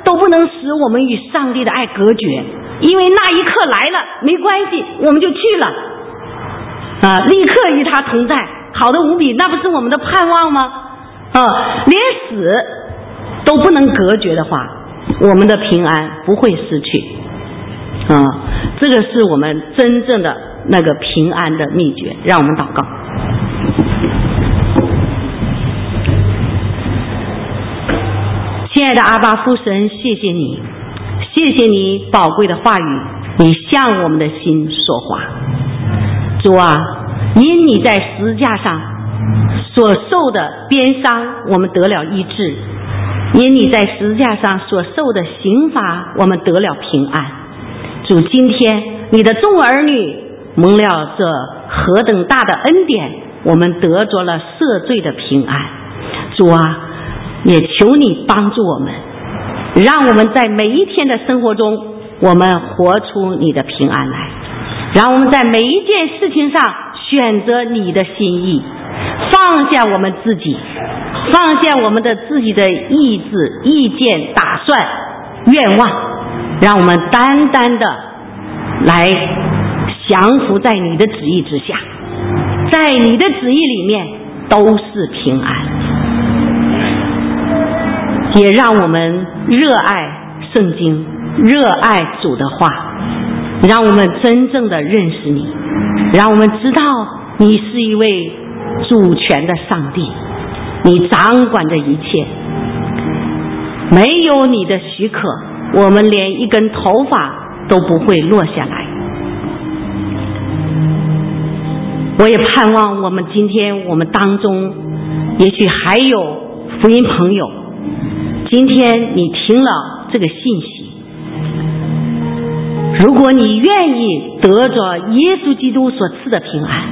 都不能使我们与上帝的爱隔绝，因为那一刻来了，没关系，我们就去了啊，立刻与他同在，好的无比，那不是我们的盼望吗？啊，连死都不能隔绝的话，我们的平安不会失去啊，这个是我们真正的那个平安的秘诀。让我们祷告。亲爱的阿爸父神，谢谢你，谢谢你宝贵的话语，你向我们的心说话。主啊，因你在十字架上所受的鞭伤，我们得了医治；因你在十字架上所受的刑罚，我们得了平安。主，今天你的众儿女蒙了这何等大的恩典，我们得着了赦罪的平安。主啊，也求你帮助我们，让我们在每一天的生活中，我们活出你的平安来，让我们在每一件事情上选择你的心意，放下我们自己，放下我们的自己的意志、意见、打算、愿望，让我们单单的来降服在你的旨意之下，在你的旨意里面都是平安。也让我们热爱圣经，热爱主的话，让我们真正的认识你，让我们知道你是一位主权的上帝，你掌管着一切，没有你的许可，我们连一根头发都不会落下来。我也盼望我们今天我们当中也许还有福音朋友，今天你听了这个信息，如果你愿意得着耶稣基督所赐的平安，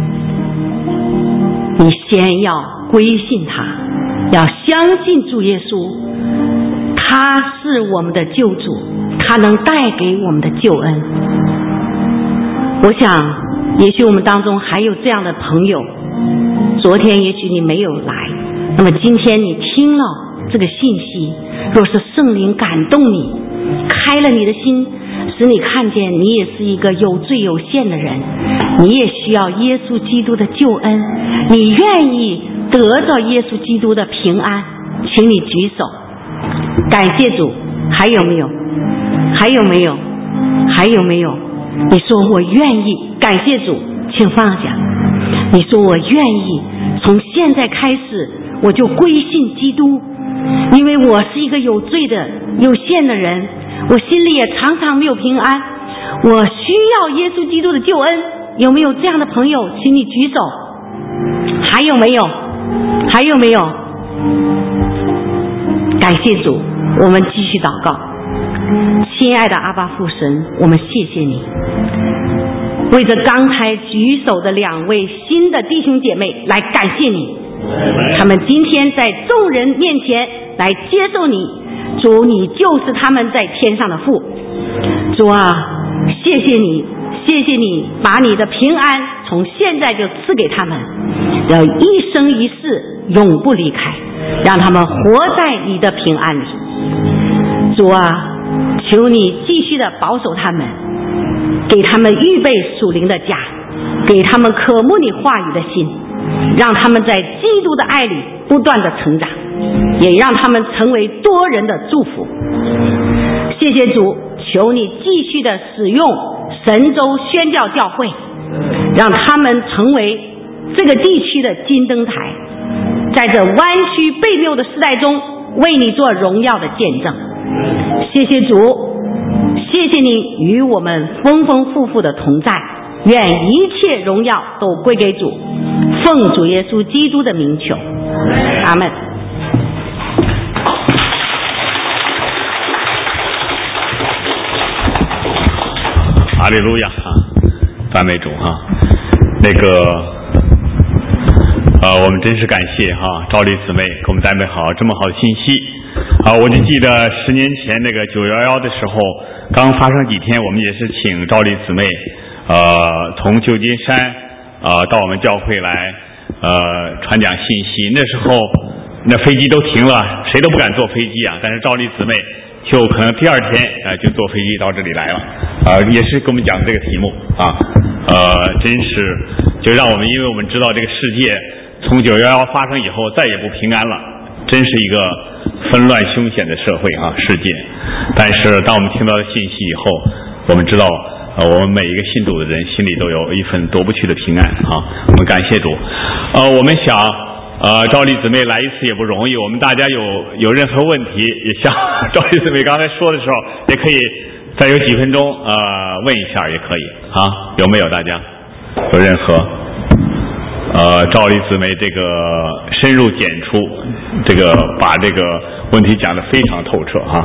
你先要归信他，要相信主耶稣，他是我们的救主，他能带给我们的救恩。我想也许我们当中还有这样的朋友，昨天也许你没有来，那么今天你听了这个信息，若是圣灵感动你，开了你的心，使你看见你也是一个有罪有限的人，你也需要耶稣基督的救恩，你愿意得到耶稣基督的平安，请你举手。感谢主。还有没有？还有没有？还有没有？你说我愿意。感谢主，请放下。你说我愿意，从现在开始我就归信基督，因为我是一个有罪的有限的人，我心里也常常没有平安，我需要耶稣基督的救恩。有没有这样的朋友？请你举手。还有没有？还有没有？感谢主，我们继续祷告。亲爱的阿爸父神，我们谢谢你，为着刚才举手的两位新的弟兄姐妹来感谢你，他们今天在众人面前来接受你，主，你就是他们在天上的父。主啊，谢谢你，谢谢你把你的平安从现在就赐给他们，要一生一世永不离开，让他们活在你的平安里。主啊，求你继续的保守他们，给他们预备属灵的家，给他们渴慕你话语的心，让他们在基督的爱里不断的成长，也让他们成为多人的祝福。谢谢主，求你继续的使用神州宣教教会，让他们成为这个地区的金灯台，在这弯曲悖谬的时代中为你做荣耀的见证。谢谢主，谢谢你与我们丰丰富富的同在，愿一切荣耀都归给主，奉主耶稣基督的名求，阿们。 哈利路亚啊，赞美主哈。那个呃，我们真是感谢哈，赵丽姊妹给我们带来好这么好的信息啊！我就记得十年前那个九幺幺的时候，刚发生几天，我们也是请赵丽姊妹呃从旧金山呃到我们教会来呃传讲信息。那时候那飞机都停了，谁都不敢坐飞机啊，但是赵丽姊妹就可能第二天呃就坐飞机到这里来了，呃，也是给我们讲这个题目啊，呃，真是就让我们，因为我们知道这个世界从九幺幺发生以后再也不平安了，真是一个纷乱凶险的社会啊世界。但是当我们听到了信息以后，我们知道呃我们每一个信主的人心里都有一份夺不去的平安啊，我们感谢主。呃，我们想。呃，赵丽姊妹来一次也不容易，我们大家有有任何问题，也像赵丽姊妹刚才说的时候，也可以再有几分钟呃问一下也可以啊，有没有大家有任何呃赵丽姊妹这个深入浅出，这个把这个问题讲得非常透彻哈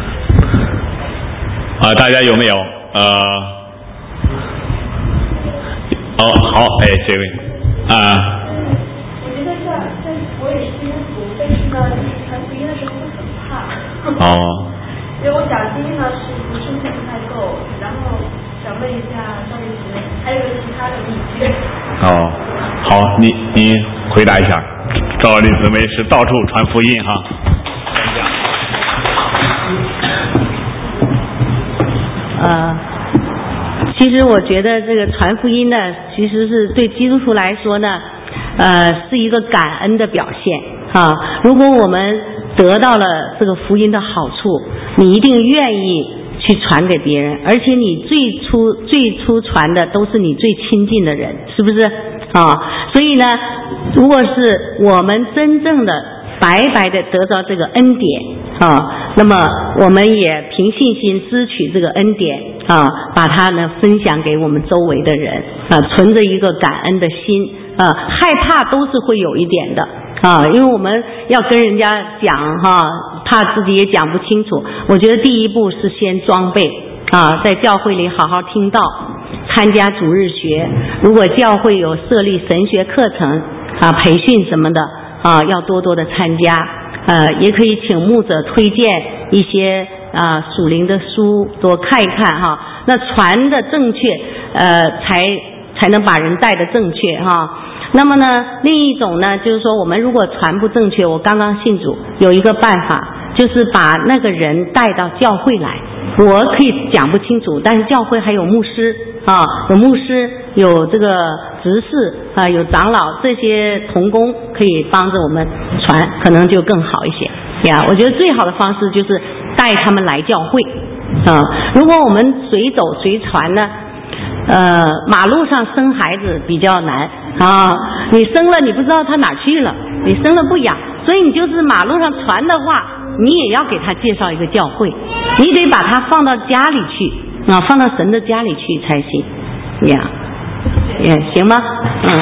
啊，大家有没有呃哦好哎这位啊。哦， 因为我讲第一呢是不是不太够，然后想问一下赵律师，还有其他的意见。 哦，好，你你回答一下。赵丽姊妹是到处传福音哈。 呃，其实我觉得这个传福音呢，其实是对基督徒来说呢，呃，是一个感恩的表现啊。如果我们得到了这个福音的好处，你一定愿意去传给别人，而且你最初最初传的都是你最亲近的人，是不是啊？所以呢，如果是我们真正的白白的得到这个恩典啊，那么我们也凭信心支取这个恩典啊，把它呢分享给我们周围的人啊，存着一个感恩的心啊，害怕都是会有一点的。啊，因为我们要跟人家讲哈，怕自己也讲不清楚。我觉得第一步是先装备啊，在教会里好好听道，参加主日学。如果教会有设立神学课程啊、培训什么的啊，要多多的参加。呃，也可以请牧者推荐一些啊属灵的书，多看一看哈。那传的正确，呃，才才能把人带的正确哈。那么呢，另一种呢，就是说我们如果传不正确，我刚刚信主有一个办法，就是把那个人带到教会来。我可以讲不清楚，但是教会还有牧师啊，有牧师，有这个执事啊，有长老，这些同工可以帮着我们传，可能就更好一些呀。我觉得最好的方式就是带他们来教会啊。如果我们随走随传呢？呃，马路上生孩子比较难啊，你生了你不知道他哪去了，你生了不养，所以你就是马路上传的话，你也要给他介绍一个教会，你得把他放到家里去啊，放到神的家里去才行，呀，也行吗？嗯。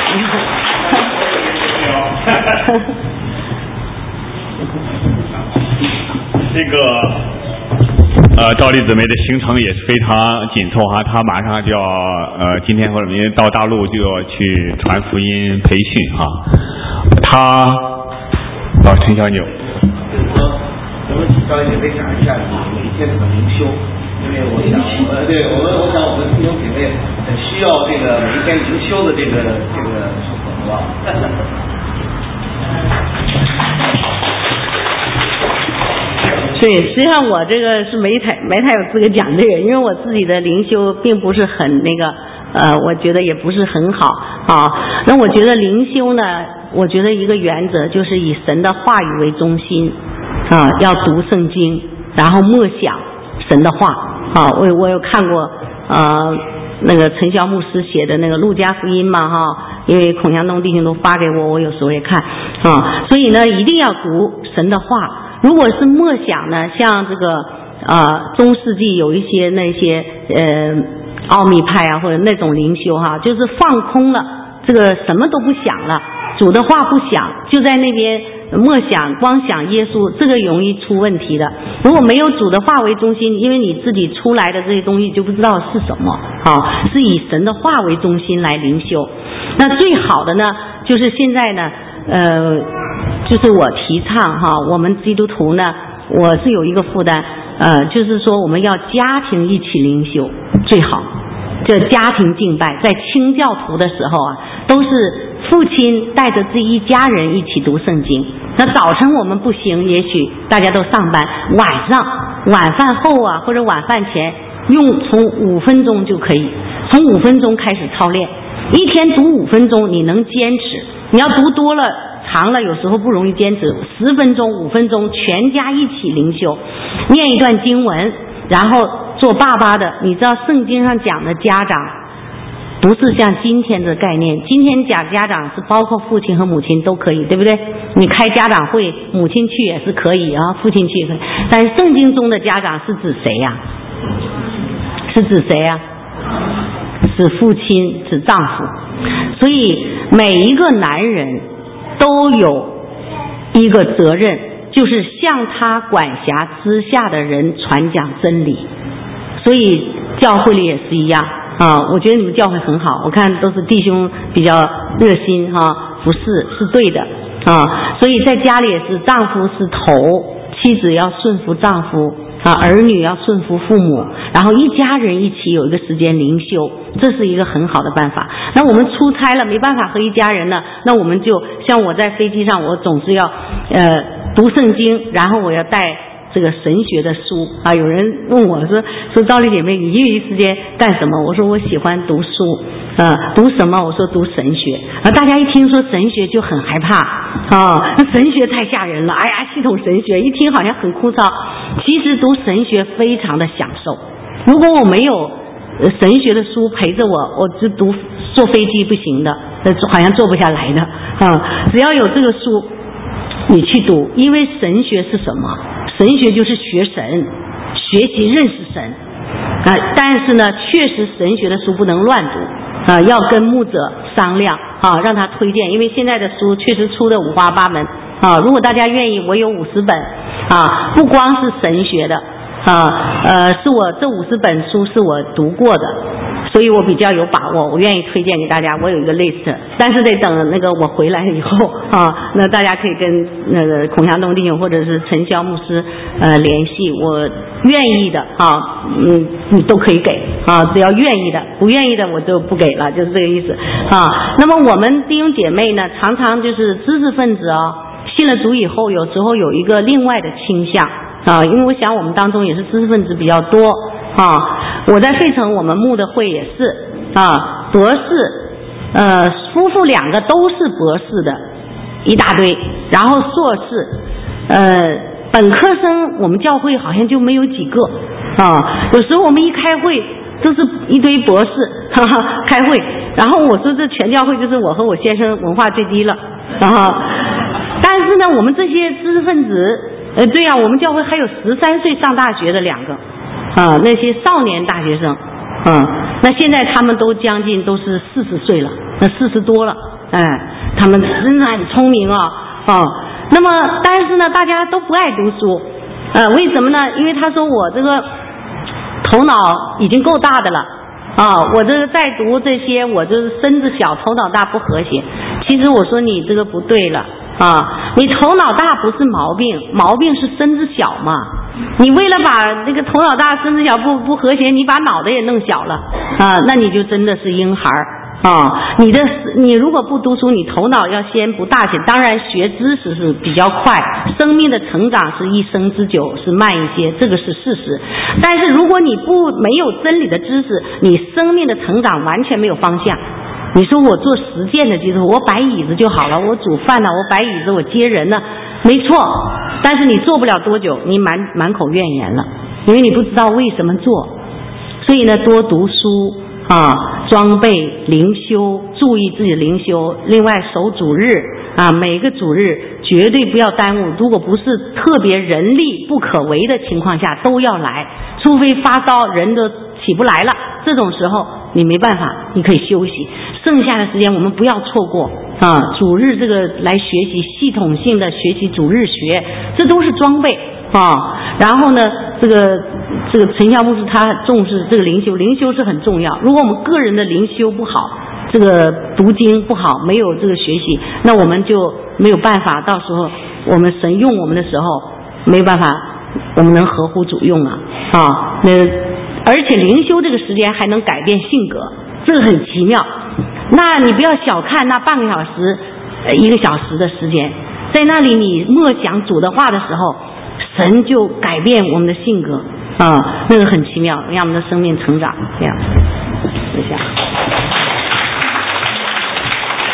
这个。呃，赵丽姊妹的行程也是非常紧凑哈，她马上就要呃，今天或者明天到大陆就要去传福音培训哈。她，哦，陈小九。 就是说，我们请赵丽姊妹讲一下你每一天怎么灵修，因为我想，呃，对我们，我想我们弟兄姐妹很需要这个每一天灵修的这个这个生活，好不好？ 对，实际上我这个是没太没太有资格讲这个，因为我自己的灵修并不是很那个，呃，我觉得也不是很好啊。那我觉得灵修呢，我觉得一个原则就是以神的话语为中心啊，要读圣经，然后默想神的话啊。我我有看过呃那个陈肖牧师写的那个路加福音嘛哈，因为孔祥东弟兄都发给我，我有时候也看啊，所以呢一定要读神的话。如果是默想呢，像这个呃中世纪有一些那些呃奥秘派啊，或者那种灵修哈，就是放空了，这个什么都不想了，主的话不想，就在那边默想，光想耶稣，这个容易出问题的。如果没有主的话为中心，因为你自己出来的这些东西就不知道是什么啊，是以神的话为中心来灵修。那最好的呢，就是现在呢呃就是我提倡哈，我们基督徒呢，我是有一个负担，呃，就是说我们要家庭一起灵修最好，这家庭敬拜，在清教徒的时候啊，都是父亲带着自己一家人一起读圣经。那早晨我们不行，也许大家都上班，晚上晚饭后啊，或者晚饭前，用从五分钟就可以，从五分钟开始操练，一天读五分钟，你能坚持。你要读多了长了，有时候不容易坚持。十分钟、五分钟，全家一起灵修，念一段经文，然后做爸爸的，你知道圣经上讲的家长不是像今天的概念，今天讲家长是包括父亲和母亲都可以，对不对？你开家长会，母亲去也是可以啊，父亲去也可以。但是圣经中的家长是指谁呀、啊？是指谁呀、啊？指父亲，指丈夫。所以每一个男人都有一个责任，就是向他管辖之下的人传讲真理。所以教会里也是一样啊，我觉得你们教会很好，我看都是弟兄比较热心哈、啊，服侍是对的啊。所以在家里也是，丈夫是头，妻子要顺服丈夫啊，儿女要顺服父母，然后一家人一起有一个时间灵修，这是一个很好的办法。那我们出差了没办法和一家人呢，那我们就像我在飞机上，我总是要呃读圣经，然后我要带这个神学的书啊。有人问我说说赵丽姐妹你业余时间干什么？我说我喜欢读书啊。读什么？我说读神学啊。大家一听说神学就很害怕啊，那神学太吓人了，哎呀系统神学一听好像很枯燥。其实读神学非常的享受。如果我没有神学的书陪着我，我就读坐飞机不行的，好像坐不下来的啊。只要有这个书你去读，因为神学是什么？神学就是学神，学习认识神啊。但是呢，确实神学的书不能乱读啊，要跟牧者商量啊，让他推荐。因为现在的书确实出的五花八门啊。如果大家愿意，我有五十本啊，不光是神学的啊，呃，是我这五十本书是我读过的，所以我比较有把握，我愿意推荐给大家。我有一个 list， 但是得等那个我回来以后啊，那大家可以跟那个孔祥东弟兄或者是陈霄牧师呃联系，我愿意的啊，嗯，你都可以给啊，只要愿意的，不愿意的我就不给了，就是这个意思啊。那么我们弟兄姐妹呢，常常就是知识分子啊，信了主以后，有时候有一个另外的倾向啊，因为我想我们当中也是知识分子比较多啊。我在费城我们牧的会也是啊，博士呃夫妇两个都是博士的一大堆，然后硕士呃本科生我们教会好像就没有几个啊。有时候我们一开会都是一堆博士哈哈开会，然后我说这全教会就是我和我先生文化最低了啊。但是呢我们这些知识分子呃对啊，我们教会还有十三岁上大学的两个啊，那些少年大学生，嗯，那现在他们都将近都是四十岁了，那四十多了，哎，他们真的很聪明啊啊。那么，但是呢，大家都不爱读书，呃，为什么呢？因为他说我这个头脑已经够大的了啊，我这个再读这些，我就是身子小，头脑大不和谐。其实我说你这个不对了啊，你头脑大不是毛病，毛病是身子小嘛。你为了把这个头脑大身子小不不和谐，你把脑袋也弄小了啊，那你就真的是婴孩啊。你的你如果不读书，你头脑要先不大些，当然学知识是比较快，生命的成长是一生之久，是慢一些，这个是事实。但是如果你不没有真理的知识，你生命的成长完全没有方向。你说我做实践的基础，我摆椅子就好了，我煮饭呢，我摆椅子，我接人呢，没错。但是你做不了多久，你满满口怨言了，因为你不知道为什么做。所以呢，多读书啊，装备灵修，注意自己的灵修。另外守主日啊，每个主日绝对不要耽误。如果不是特别人力不可为的情况下，都要来，除非发烧人都起不来了，这种时候你没办法，你可以休息。剩下的时间我们不要错过啊！主日这个来学习，系统性的学习主日学，这都是装备啊。然后呢，这个这个陈孝牧师他重视这个灵修，灵修是很重要。如果我们个人的灵修不好，这个读经不好，没有这个学习，那我们就没有办法，到时候我们神用我们的时候没有办法，我们能合乎主用啊啊！那而且灵修这个时间还能改变性格，这个很奇妙。 那你不要小看那半个小时、呃一个小时的时间，在那里你默想主的话的时候，神就改变我们的性格啊、呃，那个很奇妙，让我们的生命成长。这样，谢谢。